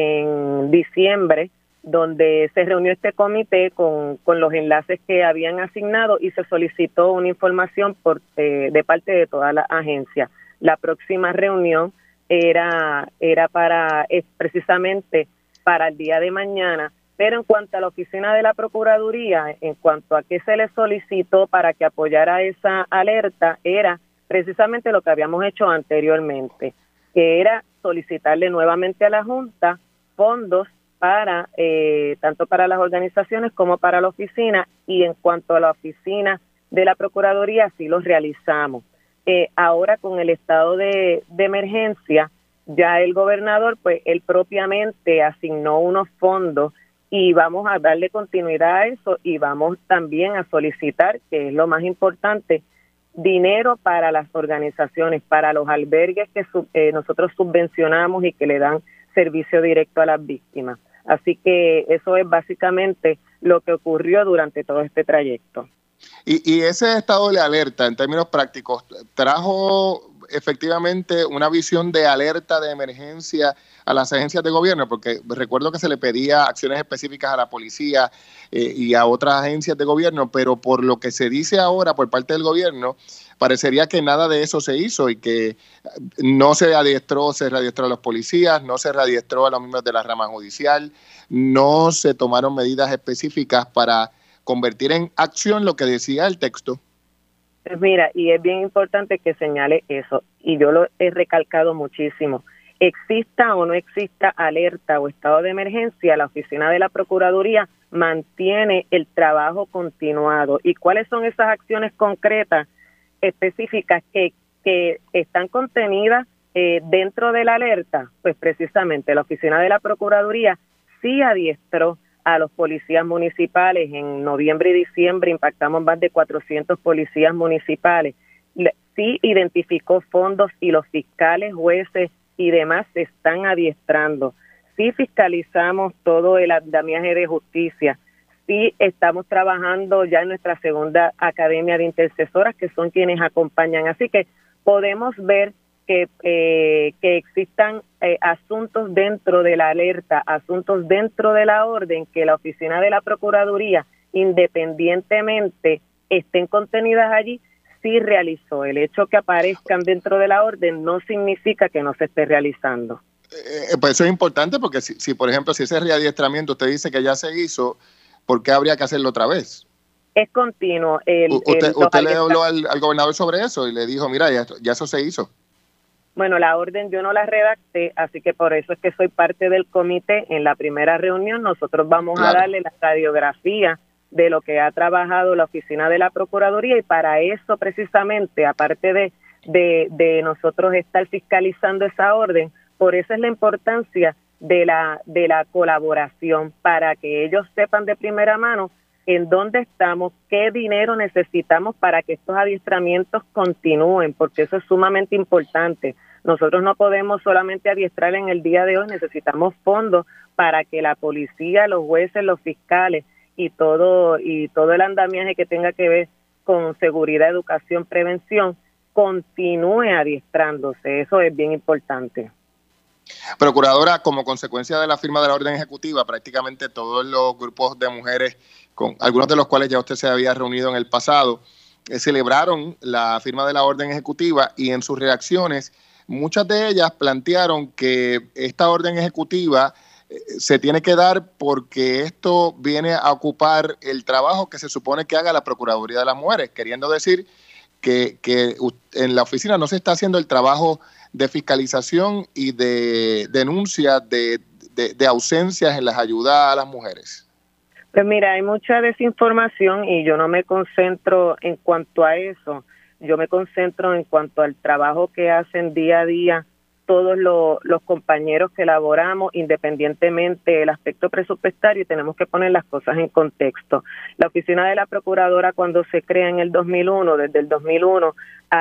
en diciembre donde se reunió este comité con, con los enlaces que habían asignado y se solicitó una información por eh, de parte de toda la agencia. La próxima reunión era era para es precisamente para el día de mañana, pero en cuanto a la oficina de la Procuraduría, en cuanto a qué se le solicitó para que apoyara esa alerta, era precisamente lo que habíamos hecho anteriormente, que era solicitarle nuevamente a la Junta fondos para eh, tanto para las organizaciones como para la oficina, y en cuanto a la oficina de la Procuraduría sí los realizamos. Eh, ahora con el estado de, de emergencia, ya el gobernador, pues él propiamente asignó unos fondos y vamos a darle continuidad a eso y vamos también a solicitar, que es lo más importante, dinero para las organizaciones, para los albergues que sub, eh, nosotros subvencionamos y que le dan servicio directo a las víctimas. Así que eso es básicamente lo que ocurrió durante todo este trayecto. Y, y ese estado de alerta, en términos prácticos, ¿trajo efectivamente una visión de alerta de emergencia a las agencias de gobierno? Porque recuerdo que se le pedía acciones específicas a la policía eh, y a otras agencias de gobierno, pero por lo que se dice ahora por parte del gobierno, parecería que nada de eso se hizo y que no se adiestró, se readiestró a los policías, no se readiestró a los miembros de la rama judicial, no se tomaron medidas específicas para convertir en acción lo que decía el texto. Pues mira, y es bien importante que señale eso, y yo lo he recalcado muchísimo. Exista o no exista alerta o estado de emergencia, la oficina de la Procuraduría mantiene el trabajo continuado. ¿Y cuáles son esas acciones concretas, específicas, que, que están contenidas eh, dentro de la alerta? Pues precisamente la oficina de la Procuraduría sí adiestró a los policías municipales. En noviembre y diciembre impactamos más de cuatrocientos policías municipales. Sí identificó fondos y los fiscales, jueces y demás se están adiestrando. Sí fiscalizamos todo el andamiaje de justicia. Sí estamos trabajando ya en nuestra segunda academia de intercesoras, que son quienes acompañan. Así que podemos ver que, eh, que existan eh, asuntos dentro de la alerta, asuntos dentro de la orden, que la oficina de la Procuraduría, independientemente estén contenidas allí, sí realizó. El hecho que aparezcan dentro de la orden no significa que no se esté realizando. Eh, pues eso es importante, porque si, si, por ejemplo, si ese readiestramiento usted dice que ya se hizo, ¿por qué habría que hacerlo otra vez? Es continuo. El, ¿Usted, el, usted le habló al, al gobernador sobre eso y le dijo, mira, ya, ya eso se hizo? Bueno, la orden yo no la redacté, así que por eso es que soy parte del comité. En la primera reunión nosotros vamos claro. a darle la radiografía de lo que ha trabajado la oficina de la Procuraduría, y para eso precisamente, aparte de, de, de nosotros estar fiscalizando esa orden, por eso es la importancia de la, de la colaboración, para que ellos sepan de primera mano en dónde estamos, qué dinero necesitamos para que estos adiestramientos continúen, porque eso es sumamente importante. Nosotros no podemos solamente adiestrar en el día de hoy, necesitamos fondos para que la policía, los jueces, los fiscales y todo y todo el andamiaje que tenga que ver con seguridad, educación, prevención, continúe adiestrándose. Eso es bien importante. Procuradora, como consecuencia de la firma de la orden ejecutiva, prácticamente todos los grupos de mujeres, con algunos de los cuales ya usted se había reunido en el pasado, eh, celebraron la firma de la orden ejecutiva, y en sus reacciones muchas de ellas plantearon que esta orden ejecutiva eh, se tiene que dar porque esto viene a ocupar el trabajo que se supone que haga la Procuraduría de las Mujeres, queriendo decir que, que en la oficina no se está haciendo el trabajo de fiscalización y de denuncia de, de, de ausencias en las ayudas a las mujeres. Pues mira, hay mucha desinformación y yo no me concentro en cuanto a eso. Yo me concentro en cuanto al trabajo que hacen día a día todos los, los compañeros que elaboramos, independientemente del aspecto presupuestario, y tenemos que poner las cosas en contexto. La Oficina de la Procuradora, cuando se crea en el dos mil uno, desde el dos mil uno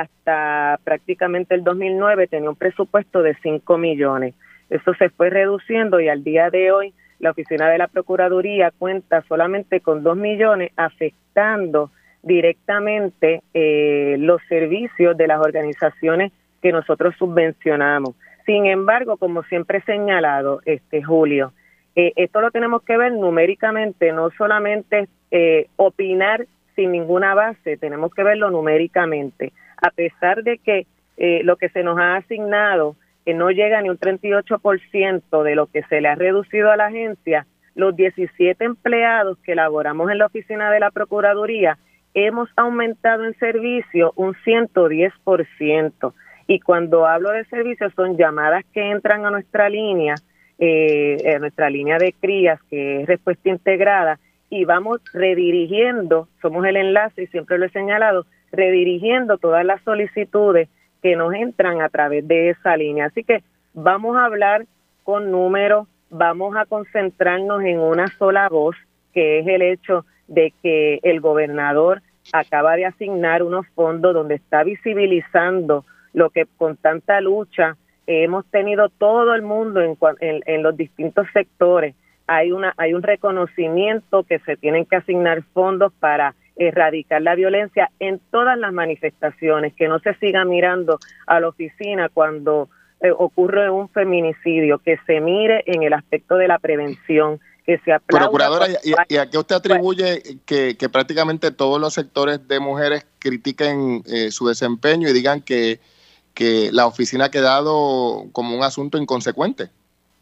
hasta prácticamente el dos mil nueve, tenía un presupuesto de cinco millones. Eso se fue reduciendo y al día de hoy la Oficina de la Procuraduría cuenta solamente con dos millones, afectando directamente eh, los servicios de las organizaciones que nosotros subvencionamos. Sin embargo, como siempre he señalado, este Julio, eh, esto lo tenemos que ver numéricamente, no solamente eh, opinar sin ninguna base, tenemos que verlo numéricamente. A pesar de que eh, lo que se nos ha asignado que no llega ni un treinta y ocho por ciento de lo que se le ha reducido a la agencia, los diecisiete empleados que elaboramos en la Oficina de la Procuraduría hemos aumentado en servicio un ciento diez por ciento. Y cuando hablo de servicios son llamadas que entran a nuestra línea, eh, a nuestra línea de crías, que es respuesta integrada, y vamos redirigiendo, somos el enlace y siempre lo he señalado, redirigiendo todas las solicitudes que nos entran a través de esa línea. Así que vamos a hablar con números, vamos a concentrarnos en una sola voz, que es el hecho de que el gobernador acaba de asignar unos fondos donde está visibilizando lo que con tanta lucha eh, hemos tenido todo el mundo en, en, en los distintos sectores. Hay una hay un reconocimiento que se tienen que asignar fondos para erradicar la violencia en todas las manifestaciones, que no se siga mirando a la oficina cuando eh, ocurre un feminicidio, que se mire en el aspecto de la prevención, que se aplauda. Procuradora, ¿y, y a qué usted atribuye que, que prácticamente todos los sectores de mujeres critiquen eh, su desempeño y digan que, que la oficina ha quedado como un asunto inconsecuente?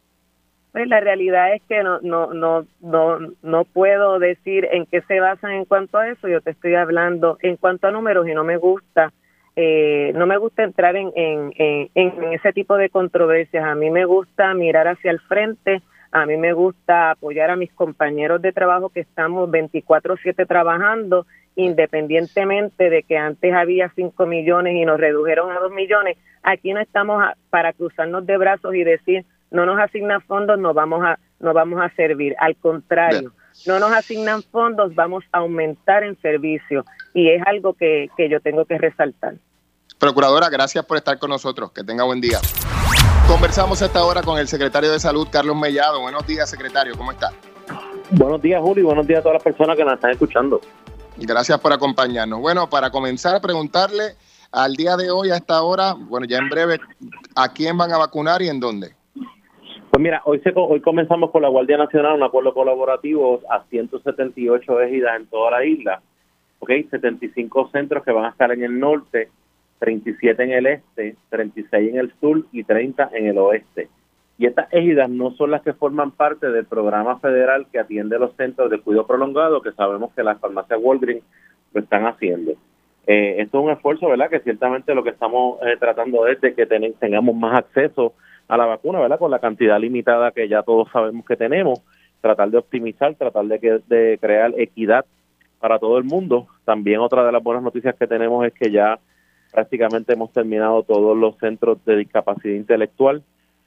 Pues la realidad es que no no no no no puedo decir en qué se basan en cuanto a eso. Yo te estoy hablando en cuanto a números y no me gusta eh, no me gusta entrar en, en, en, en ese tipo de controversias. A mí me gusta mirar hacia el frente, a mí me gusta apoyar a mis compañeros de trabajo que estamos veinticuatro siete trabajando, independientemente de que antes había cinco millones y nos redujeron a dos millones. Aquí no estamos a, para cruzarnos de brazos y decir no nos asignan fondos, no vamos a no vamos a servir. Al contrario, no nos asignan fondos, vamos a aumentar en servicio. Y es algo que, que yo tengo que resaltar. Procuradora, gracias por estar con nosotros. Que tenga buen día. Conversamos a esta hora con el secretario de Salud, Carlos Mellado. Buenos días, secretario. ¿Cómo está? Buenos días, Julio, y buenos días a todas las personas que nos están escuchando. Gracias por acompañarnos. Bueno, para comenzar, preguntarle al día de hoy, a esta hora, bueno, ya en breve, ¿a quién van a vacunar y en dónde? Pues mira, hoy se, hoy comenzamos con la Guardia Nacional, un acuerdo colaborativo a ciento setenta y ocho ejidas en toda la isla, ¿okay? setenta y cinco centros que van a estar en el norte, treinta y siete en el este, treinta y seis en el sur y treinta en el oeste. Y estas ejidas no son las que forman parte del programa federal que atiende los centros de cuidado prolongado, que sabemos que las farmacias Walgreens lo están haciendo. Eh, esto es un esfuerzo, ¿verdad?, que ciertamente lo que estamos eh, tratando es de que ten, tengamos más acceso a la vacuna, ¿verdad?, con la cantidad limitada que ya todos sabemos que tenemos, tratar de optimizar, tratar de, que, de crear equidad para todo el mundo. También otra de las buenas noticias que tenemos es que ya prácticamente hemos terminado todos los centros de discapacidad intelectual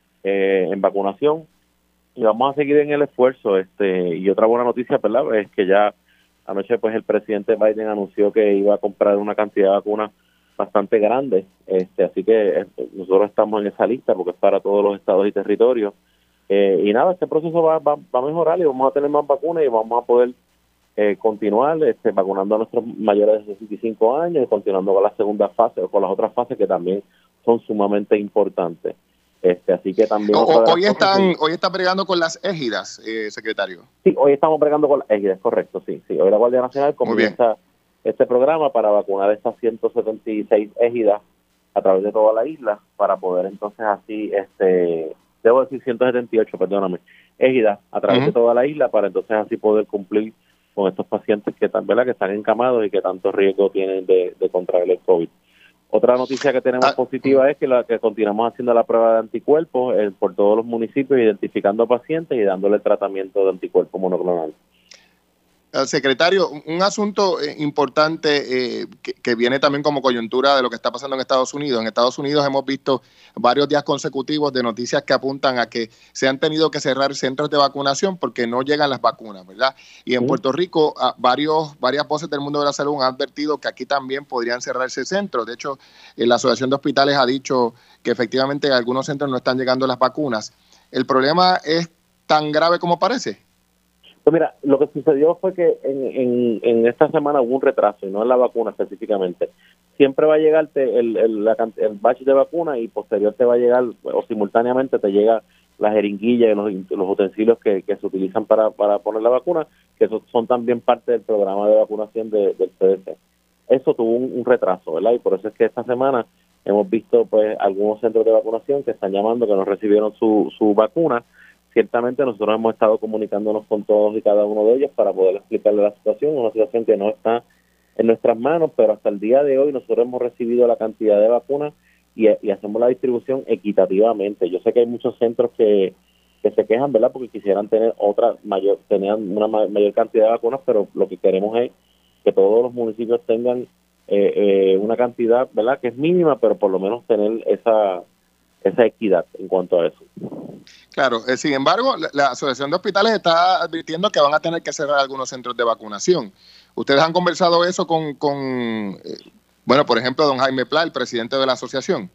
eh, en vacunación y vamos a seguir en el esfuerzo. Este y otra buena noticia, ¿verdad?, es que ya anoche pues el presidente Biden anunció que iba a comprar una cantidad de vacunas bastante grande, este, así que nosotros estamos en esa lista porque es para todos los estados y territorios. Eh, y nada, este proceso va, va, va a mejorar y vamos a tener más vacunas y vamos a poder eh, continuar este, vacunando a nuestros mayores de sesenta y cinco años y continuando con la segunda fase o con las otras fases que también son sumamente importantes. Este, así que también o, hoy están hoy están bregando con las égidas, eh, secretario. Sí, hoy estamos bregando con las égidas, correcto, sí, sí. Hoy la Guardia Nacional comienza este programa para vacunar estas ciento setenta y seis égidas a través de toda la isla para poder entonces así, este, debo decir ciento setenta y ocho, perdóname, égidas a través uh-huh. de toda la isla para entonces así poder cumplir con estos pacientes que tan, ¿verdad?, que están encamados y que tanto riesgo tienen de, de contraer el COVID. Otra noticia que tenemos ah. positiva es que la que continuamos haciendo la prueba de anticuerpos eh, por todos los municipios, identificando pacientes y dándole tratamiento de anticuerpo monoclonal. Secretario, un asunto importante eh, que, que viene también como coyuntura de lo que está pasando en Estados Unidos. En Estados Unidos hemos visto varios días consecutivos de noticias que apuntan a que se han tenido que cerrar centros de vacunación porque no llegan las vacunas, ¿verdad? Y en Puerto Rico, varios, varias voces del mundo de la salud han advertido que aquí también podrían cerrarse centros. De hecho, la Asociación de Hospitales ha dicho que efectivamente en algunos centros no están llegando las vacunas. ¿El problema es tan grave como parece? Pues mira, lo que sucedió fue que en, en, en esta semana hubo un retraso, y no en la vacuna específicamente. Siempre va a llegarte el, el, la, el batch de vacuna y posterior te va a llegar, o simultáneamente te llega la jeringuilla y los, los utensilios que, que se utilizan para, para poner la vacuna, que son, son también parte del programa de vacunación de, del C D C. Eso tuvo un, un retraso, ¿verdad? Y por eso es que esta semana hemos visto pues algunos centros de vacunación que están llamando que no recibieron su, su vacuna. Ciertamente nosotros hemos estado comunicándonos con todos y cada uno de ellos para poder explicarle la situación, una situación que no está en nuestras manos, pero hasta el día de hoy nosotros hemos recibido la cantidad de vacunas y, y hacemos la distribución equitativamente. Yo sé que hay muchos centros que, que se quejan, ¿verdad?, porque quisieran tener otra mayor, tenían una mayor cantidad de vacunas, pero lo que queremos es que todos los municipios tengan eh, eh, una cantidad, ¿verdad?, que es mínima, pero por lo menos tener esa esa equidad en cuanto a eso. Claro, eh, sin embargo, la, la Asociación de Hospitales está advirtiendo que van a tener que cerrar algunos centros de vacunación. ¿Ustedes han conversado eso con, con eh, bueno, por ejemplo, don Jaime Pla, el presidente de la asociación?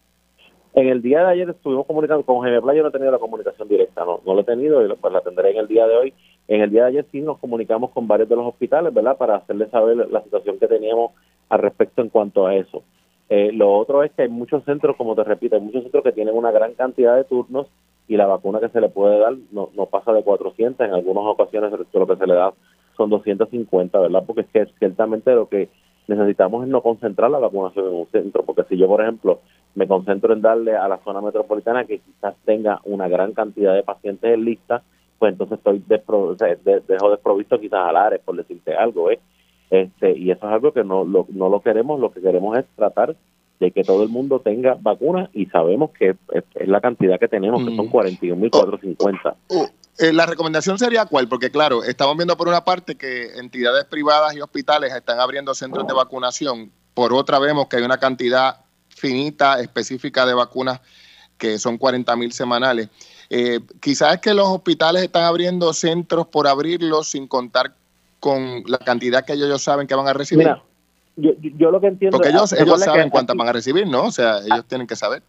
En el día de ayer estuvimos comunicando con Jaime Pla, yo no he tenido la comunicación directa, no, no lo he tenido y pues la tendré en el día de hoy. En el día de ayer sí nos comunicamos con varios de los hospitales, ¿verdad?, para hacerles saber la situación que teníamos al respecto en cuanto a eso. Eh, lo otro es que hay muchos centros, como te repito, hay muchos centros que tienen una gran cantidad de turnos y la vacuna que se le puede dar no, no pasa de cuatrocientas, en algunas ocasiones lo que se le da son doscientas cincuenta, ¿verdad? Porque es que ciertamente lo que necesitamos es no concentrar la vacunación en un centro, porque si yo, por ejemplo, me concentro en darle a la zona metropolitana que quizás tenga una gran cantidad de pacientes en lista, pues entonces estoy despro, o sea, de, dejo desprovisto quizás al área, por decirte algo, ¿eh? Este, y eso es algo que no lo, no lo queremos, lo que queremos es tratar de que todo el mundo tenga vacunas y sabemos que es, es la cantidad que tenemos, mm. que son cuarenta y un mil cuatrocientos cincuenta. Uh, uh, eh, ¿La recomendación sería cuál? Porque claro, estamos viendo por una parte que entidades privadas y hospitales están abriendo centros de vacunación, por otra vemos que hay una cantidad finita, específica de vacunas que son cuarenta mil semanales. Eh, quizás es que los hospitales están abriendo centros por abrirlos sin contar con la cantidad que ellos saben que van a recibir. Mira, yo, yo, yo lo que entiendo... Porque ellos, ellos saben cuántas van a recibir, ¿no? O sea, ellos a, tienen que saber.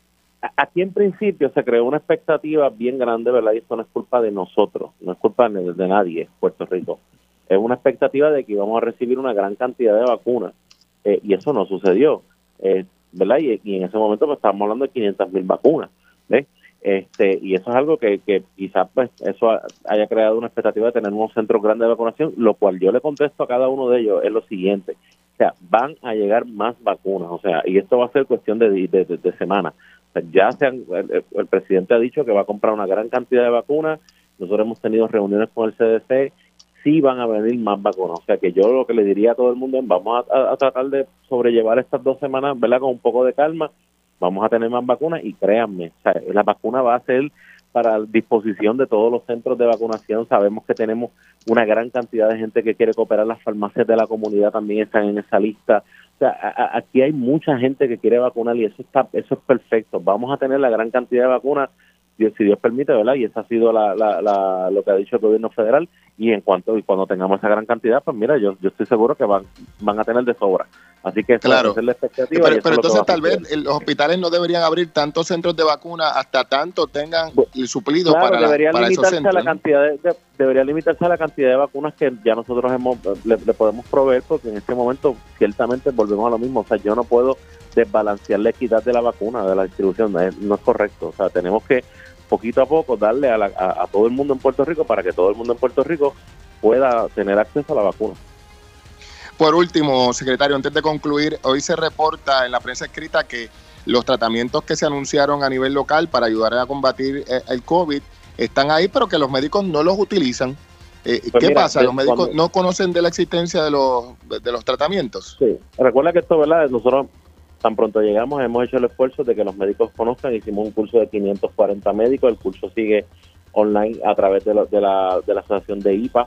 Aquí en principio se creó una expectativa bien grande, ¿verdad? Y esto no es culpa de nosotros, no es culpa de, de nadie, Puerto Rico. Es una expectativa de que íbamos a recibir una gran cantidad de vacunas, eh, y eso no sucedió, eh, ¿verdad? Y, y en ese momento pues, estábamos hablando de quinientas mil vacunas, ¿ves? Este, y eso es algo que, que quizás pues eso haya creado una expectativa de tener unos centros grandes de vacunación, lo cual yo le contesto a cada uno de ellos es lo siguiente: o sea, van a llegar más vacunas, o sea, y esto va a ser cuestión de, de, de, de semanas. O sea, ya se han, el, el presidente ha dicho que va a comprar una gran cantidad de vacunas, nosotros hemos tenido reuniones con el C D C, sí van a venir más vacunas, o sea que yo lo que le diría a todo el mundo es vamos a, a, a tratar de sobrellevar estas dos semanas, ¿verdad?, con un poco de calma. Vamos a tener más vacunas y créanme, o sea, la vacuna va a ser para disposición de todos los centros de vacunación. Sabemos que tenemos una gran cantidad de gente que quiere cooperar, las farmacias de la comunidad también están en esa lista. O sea, a, a, aquí hay mucha gente que quiere vacunar y eso está, eso es perfecto. Vamos a tener la gran cantidad de vacunas, si Dios permite, ¿verdad? Y eso ha sido la, la, la, lo que ha dicho el gobierno federal. Y en cuanto y cuando tengamos esa gran cantidad, pues mira, yo yo estoy seguro que van van a tener de sobra. Así que esa claro. es la expectativa. Pero, pero entonces tal vez los hospitales no deberían abrir tantos centros de vacuna hasta tanto tengan el suplido claro, para, debería la, para esos centros. A la cantidad de, de, debería limitarse a la cantidad de vacunas que ya nosotros hemos le, le podemos proveer, porque en este momento ciertamente volvemos a lo mismo. O sea, yo no puedo desbalancear la equidad de la vacuna, de la distribución, no es, no es correcto. O sea, tenemos que poquito a poco darle a, la, a, a todo el mundo en Puerto Rico para que todo el mundo en Puerto Rico pueda tener acceso a la vacuna. Por último, secretario, antes de concluir, hoy se reporta en la prensa escrita que los tratamientos que se anunciaron a nivel local para ayudar a combatir el COVID están ahí, pero que los médicos no los utilizan. Eh, pues ¿Qué mira, pasa? ¿Los médicos cuando, no conocen de la existencia de los de los tratamientos? Sí, recuerda que esto, ¿verdad? Nosotros tan pronto llegamos hemos hecho el esfuerzo de que los médicos conozcan, hicimos un curso de quinientos cuarenta médicos, el curso sigue online a través de, lo, de, la, de la asociación de I P A.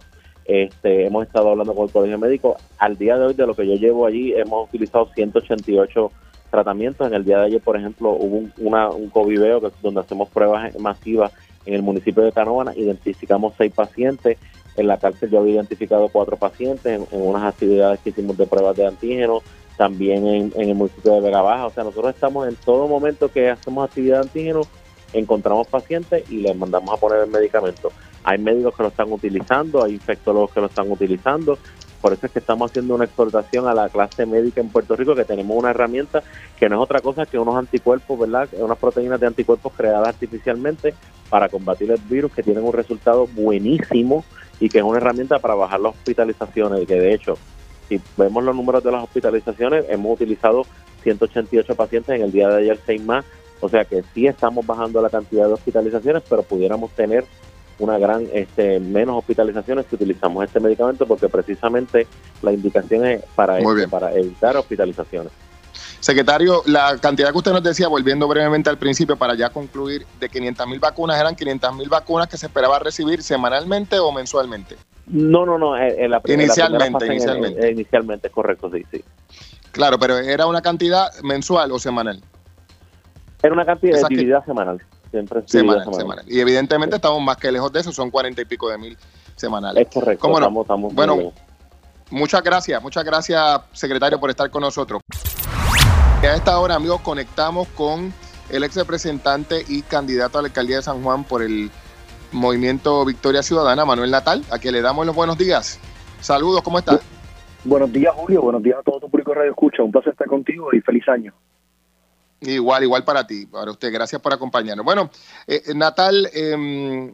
Este, hemos estado hablando con el Colegio Médico. Al día de hoy, de lo que yo llevo allí, hemos utilizado ciento ochenta y ocho tratamientos. En el día de ayer, por ejemplo, hubo un, una, un coviveo que es donde hacemos pruebas masivas en el municipio de Canóvana. Identificamos seis pacientes. En la cárcel yo había identificado cuatro pacientes en, en unas actividades que hicimos de pruebas de antígenos, también en, en el municipio de Vega Baja. O sea, nosotros estamos en todo momento que hacemos actividad de antígenos, encontramos pacientes y les mandamos a poner el medicamento. Hay médicos que lo están utilizando, hay infectólogos que lo están utilizando. Por eso es que estamos haciendo una exhortación a la clase médica en Puerto Rico, que tenemos una herramienta que no es otra cosa que unos anticuerpos, ¿verdad? Unas proteínas de anticuerpos creadas artificialmente para combatir el virus, que tienen un resultado buenísimo y que es una herramienta para bajar las hospitalizaciones. Y que de hecho, si vemos los números de las hospitalizaciones, hemos utilizado ciento ochenta y ocho pacientes, en el día de ayer seis más. O sea que sí estamos bajando la cantidad de hospitalizaciones, pero pudiéramos tener una gran, este, menos hospitalizaciones si utilizamos este medicamento, porque precisamente la indicación es para, esto, para evitar hospitalizaciones. Secretario, la cantidad que usted nos decía, volviendo brevemente al principio para ya concluir, de quinientas mil vacunas, ¿eran quinientas mil vacunas que se esperaba recibir semanalmente o mensualmente? No, no, no. En la, inicialmente, en la fase, inicialmente. En, en, inicialmente, correcto, sí, sí. Claro, pero ¿era una cantidad mensual o semanal? Era una cantidad dividida semanal. Siempre semanal, semanal. semanal. Y evidentemente sí, estamos más que lejos de eso, son cuarenta y pico de mil semanales. Es correcto. ¿Cómo no? Estamos, estamos bueno, bien. muchas gracias, muchas gracias, secretario, por estar con nosotros. A esta hora, amigos, conectamos con el ex representante y candidato a la alcaldía de San Juan por el Movimiento Victoria Ciudadana, Manuel Natal, a quien le damos los buenos días. Saludos, ¿cómo estás? Buenos días, Julio, buenos días a todo tu público Radio Escucha, un placer estar contigo y feliz año. Igual, igual para ti, para usted. Gracias por acompañarnos. Bueno, eh, Natal, eh,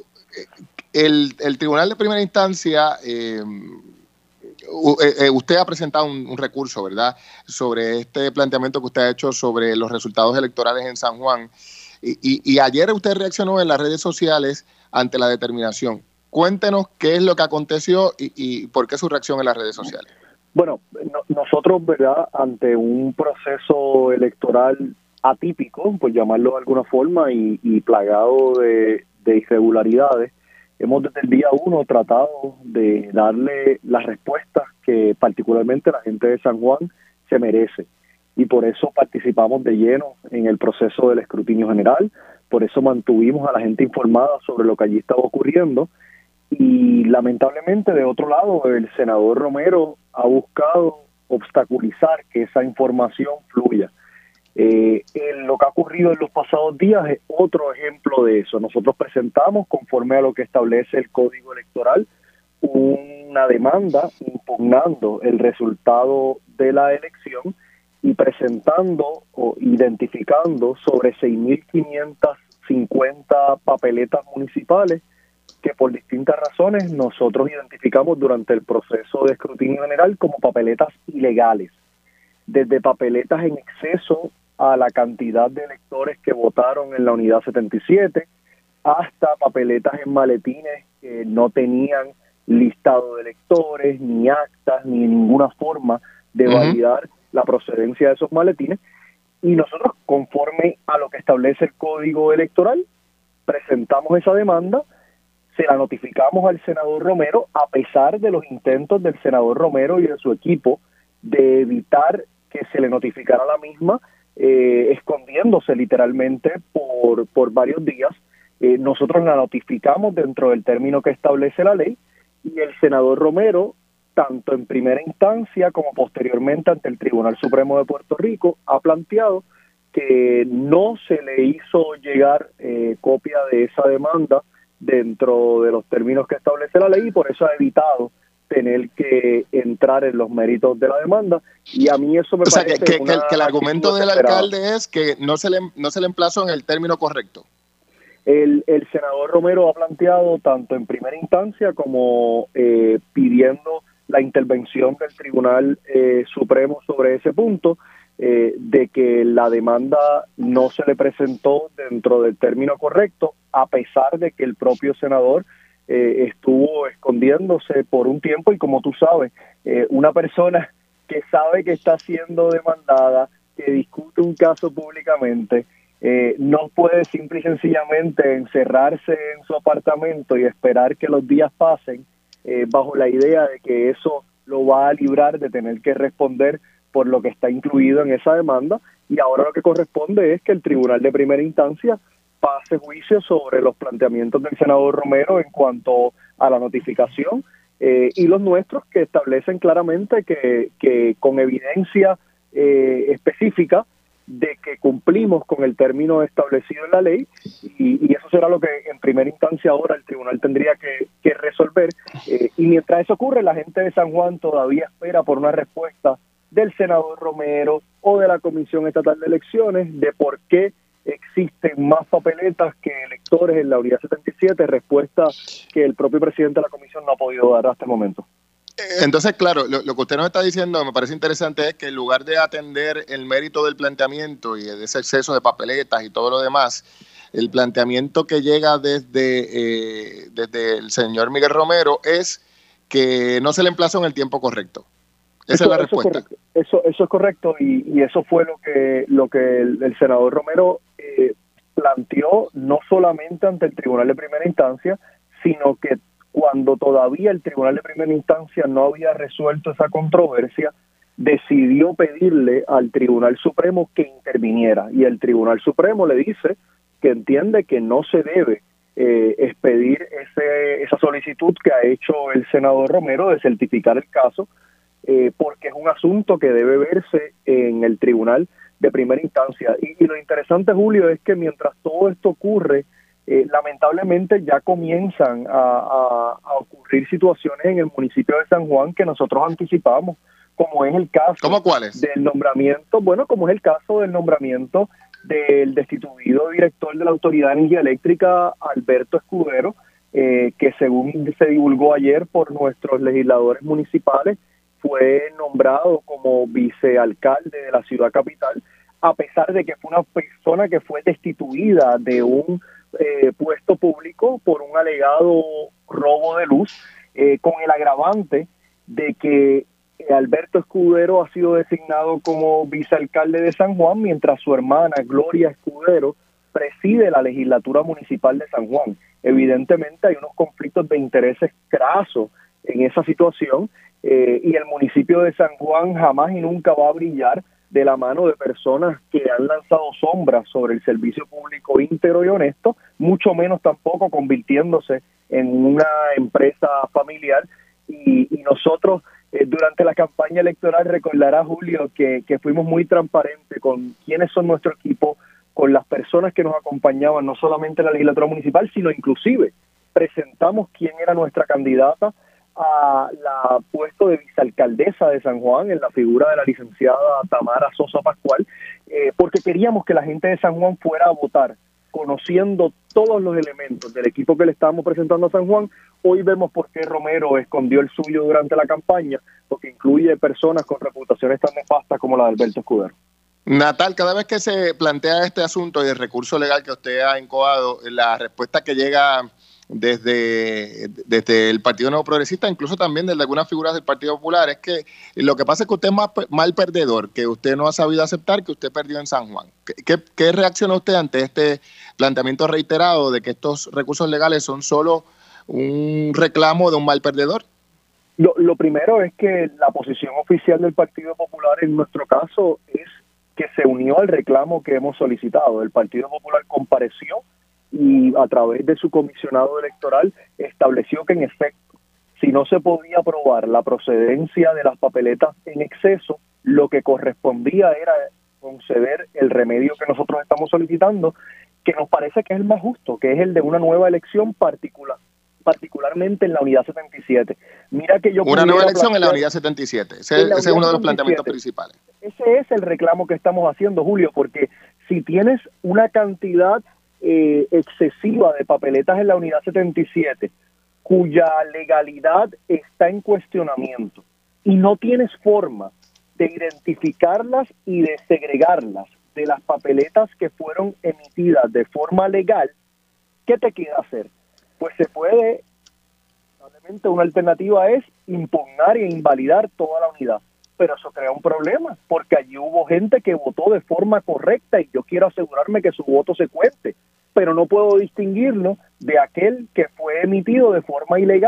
el, el Tribunal de Primera Instancia, eh, eh, usted ha presentado un, un recurso, ¿verdad?, sobre este planteamiento que usted ha hecho sobre los resultados electorales en San Juan. Y, y, y ayer usted reaccionó en las redes sociales ante la determinación. Cuéntenos qué es lo que aconteció y, y por qué su reacción en las redes sociales. Bueno, no, nosotros, ¿verdad?, ante un proceso electoral atípico, por llamarlo de alguna forma, y, y plagado de, de irregularidades, hemos desde el día uno tratado de darle las respuestas que particularmente la gente de San Juan se merece. Y por eso participamos de lleno en el proceso del escrutinio general, por eso mantuvimos a la gente informada sobre lo que allí estaba ocurriendo. Y lamentablemente, de otro lado, el senador Romero ha buscado obstaculizar que esa información fluya. Eh, en lo que ha ocurrido en los pasados días es otro ejemplo de eso. Nosotros presentamos, conforme a lo que establece el Código Electoral, una demanda impugnando el resultado de la elección y presentando o identificando sobre seis mil quinientas cincuenta papeletas municipales que por distintas razones nosotros identificamos durante el proceso de escrutinio general como papeletas ilegales, desde papeletas en exceso a la cantidad de electores que votaron en la unidad setenta y siete, hasta papeletas en maletines que no tenían listado de electores, ni actas, ni ninguna forma de uh-huh. validar la procedencia de esos maletines. Y nosotros, conforme a lo que establece el Código Electoral, presentamos esa demanda, se la notificamos al senador Romero, a pesar de los intentos del senador Romero y de su equipo de evitar que se le notificara la misma, eh, escondiéndose literalmente por, por varios días. Eh, nosotros la notificamos dentro del término que establece la ley, y el senador Romero, tanto en primera instancia como posteriormente ante el Tribunal Supremo de Puerto Rico, ha planteado que no se le hizo llegar eh, copia de esa demanda dentro de los términos que establece la ley, y por eso ha evitado tener que entrar en los méritos de la demanda. Y a mí eso me o parece sea, que, que, una que, el, que el argumento del alcalde es que no se le no se le emplazó en el término correcto. El, el senador Romero ha planteado tanto en primera instancia como eh, pidiendo la intervención del Tribunal eh, Supremo sobre ese punto, eh, de que la demanda no se le presentó dentro del término correcto, a pesar de que el propio senador eh, estuvo escondiéndose por un tiempo. Y como tú sabes, eh, una persona que sabe que está siendo demandada, que discute un caso públicamente, eh, no puede simple y sencillamente encerrarse en su apartamento y esperar que los días pasen eh, bajo la idea de que eso lo va a librar de tener que responder por lo que está incluido en esa demanda, y ahora lo que corresponde es que el Tribunal de Primera Instancia pase juicio sobre los planteamientos del senador Romero en cuanto a la notificación eh, y los nuestros, que establecen claramente que, que con evidencia eh, específica de que cumplimos con el término establecido en la ley, y, y eso será lo que en primera instancia ahora el tribunal tendría que, que resolver. Eh, y mientras eso ocurre, la gente de San Juan todavía espera por una respuesta del senador Romero o de la Comisión Estatal de Elecciones de por qué existen más papeletas que electores en la unidad setenta y siete, respuesta que el propio presidente de la comisión no ha podido dar hasta el momento. Entonces, claro, lo, lo que usted nos está diciendo me parece interesante es que en lugar de atender el mérito del planteamiento y de ese exceso de papeletas y todo lo demás, el planteamiento que llega desde, eh, desde el señor Miguel Romero es que no se le emplazó en el tiempo correcto. Esa eso, es la eso respuesta. Es eso, eso es correcto, y, y eso fue lo que, lo que el, el senador Romero eh, planteó, no solamente ante el Tribunal de Primera Instancia, sino que cuando todavía el Tribunal de Primera Instancia no había resuelto esa controversia, decidió pedirle al Tribunal Supremo que interviniera, y el Tribunal Supremo le dice que entiende que no se debe eh, expedir ese, esa solicitud que ha hecho el senador Romero de certificar el caso, eh, porque es un asunto que debe verse en el Tribunal de Primera Instancia. Y, y lo interesante, Julio, es que mientras todo esto ocurre, Eh, lamentablemente ya comienzan a, a, a ocurrir situaciones en el municipio de San Juan que nosotros anticipamos, como es el caso ¿Cómo cuáles? del nombramiento, bueno, como es el caso del nombramiento del destituido director de la Autoridad de Energía Eléctrica, Alberto Escudero, eh, que según se divulgó ayer por nuestros legisladores municipales, fue nombrado como vicealcalde de la ciudad capital, a pesar de que fue una persona que fue destituida de un Eh, puesto público por un alegado robo de luz, eh, con el agravante de que Alberto Escudero ha sido designado como vicealcalde de San Juan, mientras su hermana Gloria Escudero preside la legislatura municipal de San Juan. Evidentemente hay unos conflictos de intereses crasos en esa situación, eh, y el municipio de San Juan jamás y nunca va a brillar de la mano de personas que han lanzado sombras sobre el servicio público íntegro y honesto, mucho menos tampoco convirtiéndose en una empresa familiar. Y, y nosotros, eh, durante la campaña electoral, recordará, Julio, que, que fuimos muy transparentes con quiénes son nuestro equipo, con las personas que nos acompañaban, no solamente en la legislatura municipal, sino inclusive presentamos quién era nuestra candidata a la puesto de vicealcaldesa de San Juan en la figura de la licenciada Tamara Sosa Pascual, eh, porque queríamos que la gente de San Juan fuera a votar, conociendo todos los elementos del equipo que le estábamos presentando a San Juan. Hoy vemos por qué Romero escondió el suyo durante la campaña, porque incluye personas con reputaciones tan nefastas como la de Alberto Escudero. Natal, cada vez que se plantea este asunto y el recurso legal que usted ha incoado, la respuesta que llega desde, desde el Partido Nuevo Progresista, incluso también desde algunas figuras del Partido Popular, es que lo que pasa es que usted es más mal perdedor, que usted no ha sabido aceptar que usted perdió en San Juan. ¿Qué, qué, qué reacciona usted ante este planteamiento reiterado de que estos recursos legales son solo un reclamo de un mal perdedor? Lo, lo primero es que la posición oficial del Partido Popular en nuestro caso es que se unió al reclamo que hemos solicitado. El Partido Popular compareció y a través de su comisionado electoral estableció que en efecto, si no se podía probar la procedencia de las papeletas en exceso, lo que correspondía era conceder el remedio que nosotros estamos solicitando, que nos parece que es el más justo, que es el de una nueva elección particular, particularmente en la unidad setenta y siete. Mira que yo una nueva elección en la unidad setenta y siete. Ese, ese es uno de los planteamientos principales. Ese es el reclamo que estamos haciendo, Julio, porque si tienes una cantidad Eh, excesiva de papeletas en la unidad setenta y siete, cuya legalidad está en cuestionamiento, y no tienes forma de identificarlas y de segregarlas de las papeletas que fueron emitidas de forma legal, ¿qué te queda hacer? Pues se puede, probablemente una alternativa es impugnar e invalidar toda la unidad, pero eso crea un problema, porque allí hubo gente que votó de forma correcta y yo quiero asegurarme que su voto se cuente, pero no puedo distinguirlo de aquel que fue emitido de forma ilegal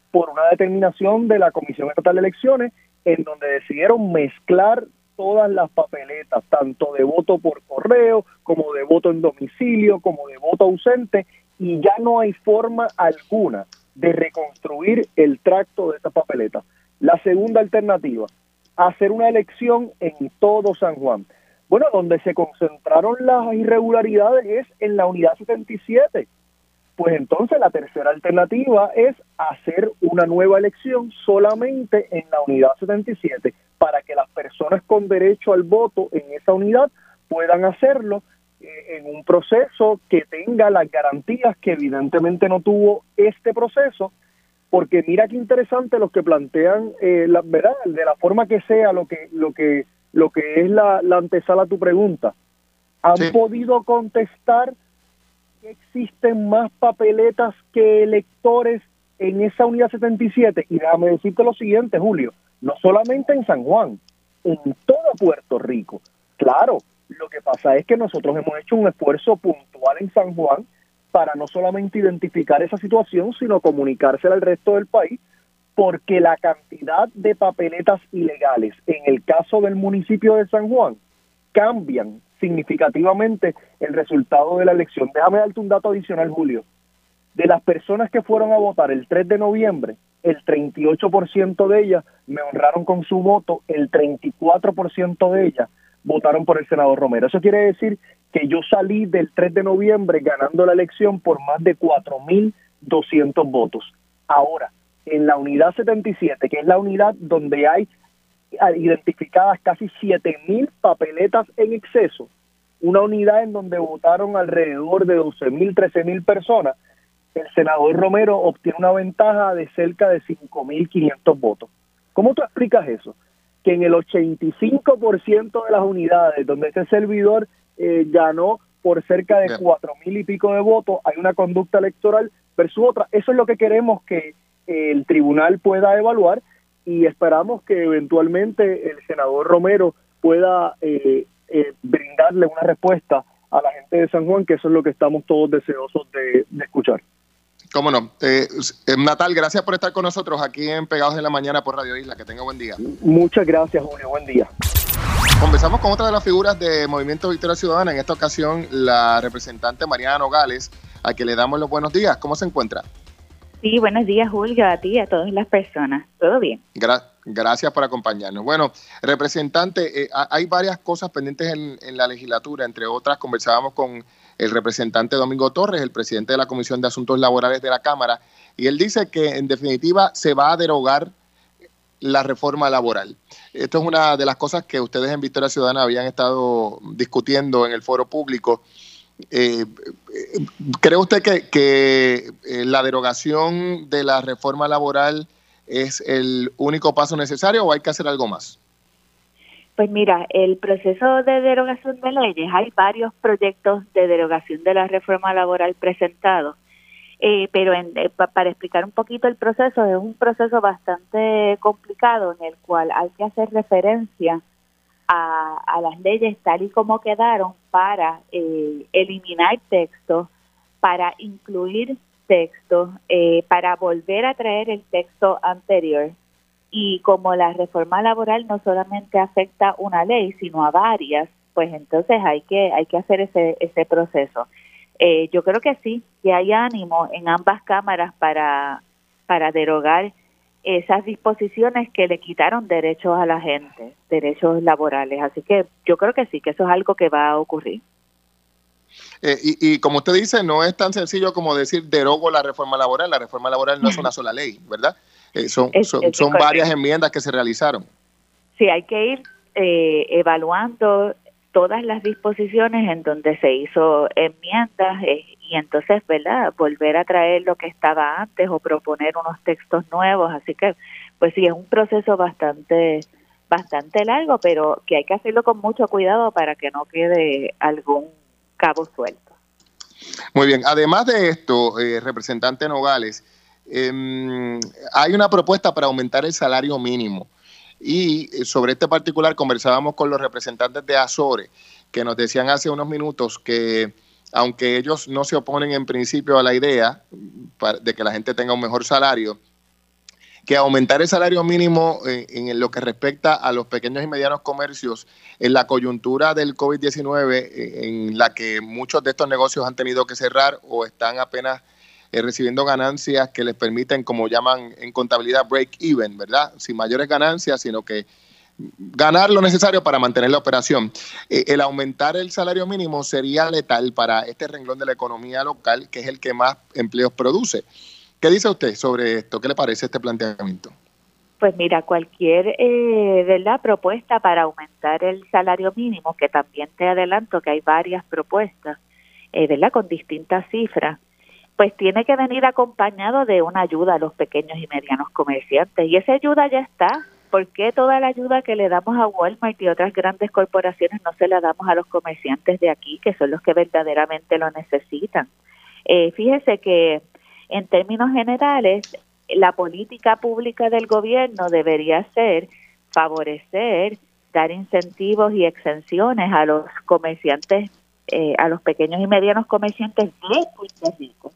por una determinación de la Comisión Estatal de Elecciones, en donde decidieron mezclar todas las papeletas, tanto de voto por correo, como de voto en domicilio, como de voto ausente, y ya no hay forma alguna de reconstruir el tracto de esta papeleta. La segunda alternativa, hacer una elección en todo San Juan. Bueno, donde se concentraron las irregularidades es en la unidad setenta y siete. Pues entonces la tercera alternativa es hacer una nueva elección solamente en la unidad setenta y siete para que las personas con derecho al voto en esa unidad puedan hacerlo eh, en un proceso que tenga las garantías que evidentemente no tuvo este proceso, porque mira qué interesante los que plantean, eh, la verdad, de la forma que sea lo que lo que lo que es la, la antesala a tu pregunta, han sí. podido contestar que existen más papeletas que electores en esa unidad setenta y siete. Y déjame decirte lo siguiente, Julio, no solamente en San Juan, en todo Puerto Rico. Claro, lo que pasa es que nosotros hemos hecho un esfuerzo puntual en San Juan para no solamente identificar esa situación, sino comunicársela al resto del país, porque la cantidad de papeletas ilegales en el caso del municipio de San Juan cambian significativamente el resultado de la elección. Déjame darte un dato adicional, Julio. De las personas que fueron a votar el tres de noviembre, el treinta y ocho por ciento de ellas me honraron con su voto, el treinta y cuatro por ciento de ellas votaron por el senador Romero. Eso quiere decir que yo salí del tres de noviembre ganando la elección por más de cuatro mil doscientos votos. Ahora, en la unidad setenta y siete, que es la unidad donde hay identificadas casi siete mil papeletas en exceso, una unidad en donde votaron alrededor de doce mil, trece mil personas, el senador Romero obtiene una ventaja de cerca de cinco mil quinientos votos. ¿Cómo tú explicas eso? Que en el ochenta y cinco por ciento de las unidades donde este servidor eh, ganó por cerca de cuatro mil y pico de votos, hay una conducta electoral versus otra. Eso es lo que queremos que eh, el tribunal pueda evaluar, y esperamos que eventualmente el senador Romero pueda eh, eh, brindarle una respuesta a la gente de San Juan, que eso es lo que estamos todos deseosos de, de escuchar. Cómo no. Eh, Natal, gracias por estar con nosotros aquí en Pegados en la Mañana por Radio Isla. Que tenga buen día. Muchas gracias, Julio. Buen día. Conversamos con otra de las figuras de Movimiento Victoria Ciudadana, en esta ocasión la representante Mariana Nogales, a quien le damos los buenos días. ¿Cómo se encuentra? Sí, buenos días, Julio, a ti y a todas las personas. ¿Todo bien? Gra- gracias por acompañarnos. Bueno, representante, eh, hay varias cosas pendientes en, en la legislatura. Entre otras, conversábamos con el representante Domingo Torres, el presidente de la Comisión de Asuntos Laborales de la Cámara, y él dice que, en definitiva, se va a derogar la reforma laboral. Esto es una de las cosas que ustedes en Victoria Ciudadana habían estado discutiendo en el foro público. Eh, ¿Cree usted que, que eh, la derogación de la reforma laboral es el único paso necesario o hay que hacer algo más? Pues mira, el proceso de derogación de leyes, hay varios proyectos de derogación de la reforma laboral presentados, eh, pero en, eh, para explicar un poquito el proceso, es un proceso bastante complicado en el cual hay que hacer referencia A, a las leyes tal y como quedaron para eh, eliminar textos, para incluir textos, eh, para volver a traer el texto anterior. Y como la reforma laboral no solamente afecta una ley, sino a varias, pues entonces hay que hay que hacer ese ese proceso. Eh, yo creo que sí, que hay ánimo en ambas cámaras para para derogar esas disposiciones que le quitaron derechos a la gente, derechos laborales. Así que yo creo que sí, que eso es algo que va a ocurrir. Eh, y, y como usted dice, no es tan sencillo como decir derogo la reforma laboral. La reforma laboral no es una sola ley, ¿verdad? Eh, son es, son, es son varias enmiendas que se realizaron. Sí, hay que ir eh, evaluando todas las disposiciones en donde se hizo enmiendas eh, y entonces, ¿verdad?, volver a traer lo que estaba antes o proponer unos textos nuevos. Así que, pues sí, es un proceso bastante bastante largo, pero que hay que hacerlo con mucho cuidado para que no quede algún cabo suelto. Muy bien. Además de esto, eh, representante Nogales, eh, hay una propuesta para aumentar el salario mínimo. Y sobre este particular conversábamos con los representantes de Azores, que nos decían hace unos minutos que aunque ellos no se oponen en principio a la idea de que la gente tenga un mejor salario, que aumentar el salario mínimo eh, en lo que respecta a los pequeños y medianos comercios en la coyuntura del COVID diecinueve, eh, en la que muchos de estos negocios han tenido que cerrar o están apenas eh, recibiendo ganancias que les permiten, como llaman en contabilidad, break even, ¿verdad? Sin mayores ganancias, sino que ganar lo necesario para mantener la operación. Eh, el aumentar el salario mínimo sería letal para este renglón de la economía local, que es el que más empleos produce. ¿Qué dice usted sobre esto? ¿Qué le parece este planteamiento? Pues mira, cualquier eh, ¿verdad? propuesta para aumentar el salario mínimo, que también te adelanto que hay varias propuestas, eh, ¿verdad? Con distintas cifras, pues tiene que venir acompañado de una ayuda a los pequeños y medianos comerciantes. Y esa ayuda ya está. ¿Por qué toda la ayuda que le damos a Walmart y otras grandes corporaciones no se la damos a los comerciantes de aquí, que son los que verdaderamente lo necesitan? Eh, fíjese que en términos generales, la política pública del gobierno debería ser favorecer, dar incentivos y exenciones a los comerciantes, eh, a los pequeños y medianos comerciantes de Puerto Rico,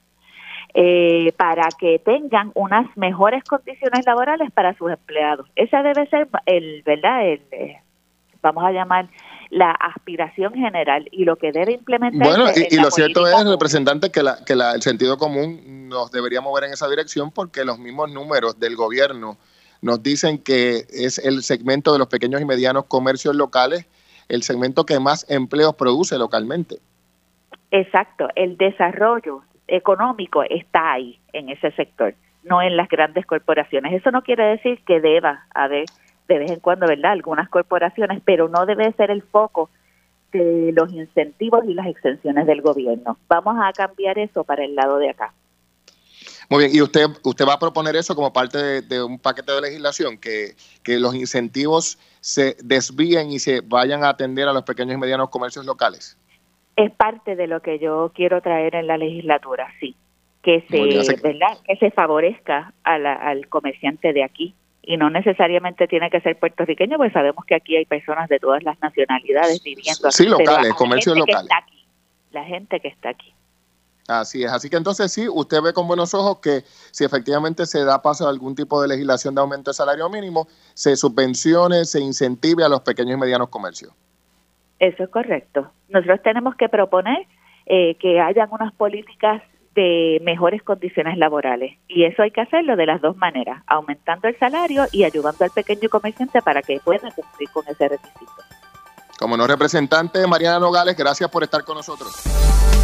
eh, para que tengan unas mejores condiciones laborales para sus empleados. Esa debe ser el, ¿verdad? El, eh, vamos a llamar la aspiración general y lo que debe implementar. Bueno, y, y lo cierto es, representante, que, la, que la, el sentido común nos debería mover en esa dirección, porque los mismos números del gobierno nos dicen que es el segmento de los pequeños y medianos comercios locales el segmento que más empleos produce localmente. Exacto, el desarrollo económico está ahí, en ese sector, no en las grandes corporaciones. Eso no quiere decir que deba haber de vez en cuando, ¿verdad?, algunas corporaciones, pero no debe ser el foco de los incentivos y las exenciones del gobierno. Vamos a cambiar eso para el lado de acá. Muy bien, y usted usted va a proponer eso como parte de, de un paquete de legislación, que, que los incentivos se desvíen y se vayan a atender a los pequeños y medianos comercios locales. Es parte de lo que yo quiero traer en la legislatura, sí, que se, ¿verdad?, que se favorezca a la, al comerciante de aquí. Y no necesariamente tiene que ser puertorriqueño, pues sabemos que aquí hay personas de todas las nacionalidades viviendo aquí. Sí, locales, comercios locales. Aquí, la gente que está aquí. Así es, así que entonces sí, usted ve con buenos ojos que si efectivamente se da paso a algún tipo de legislación de aumento de salario mínimo, se subvencione, se incentive a los pequeños y medianos comercios. Eso es correcto. Nosotros tenemos que proponer eh, que hayan unas políticas de mejores condiciones laborales, y eso hay que hacerlo de las dos maneras, aumentando el salario y ayudando al pequeño comerciante para que pueda cumplir con ese requisito. Como no, representante Mariana Nogales, gracias por estar con nosotros.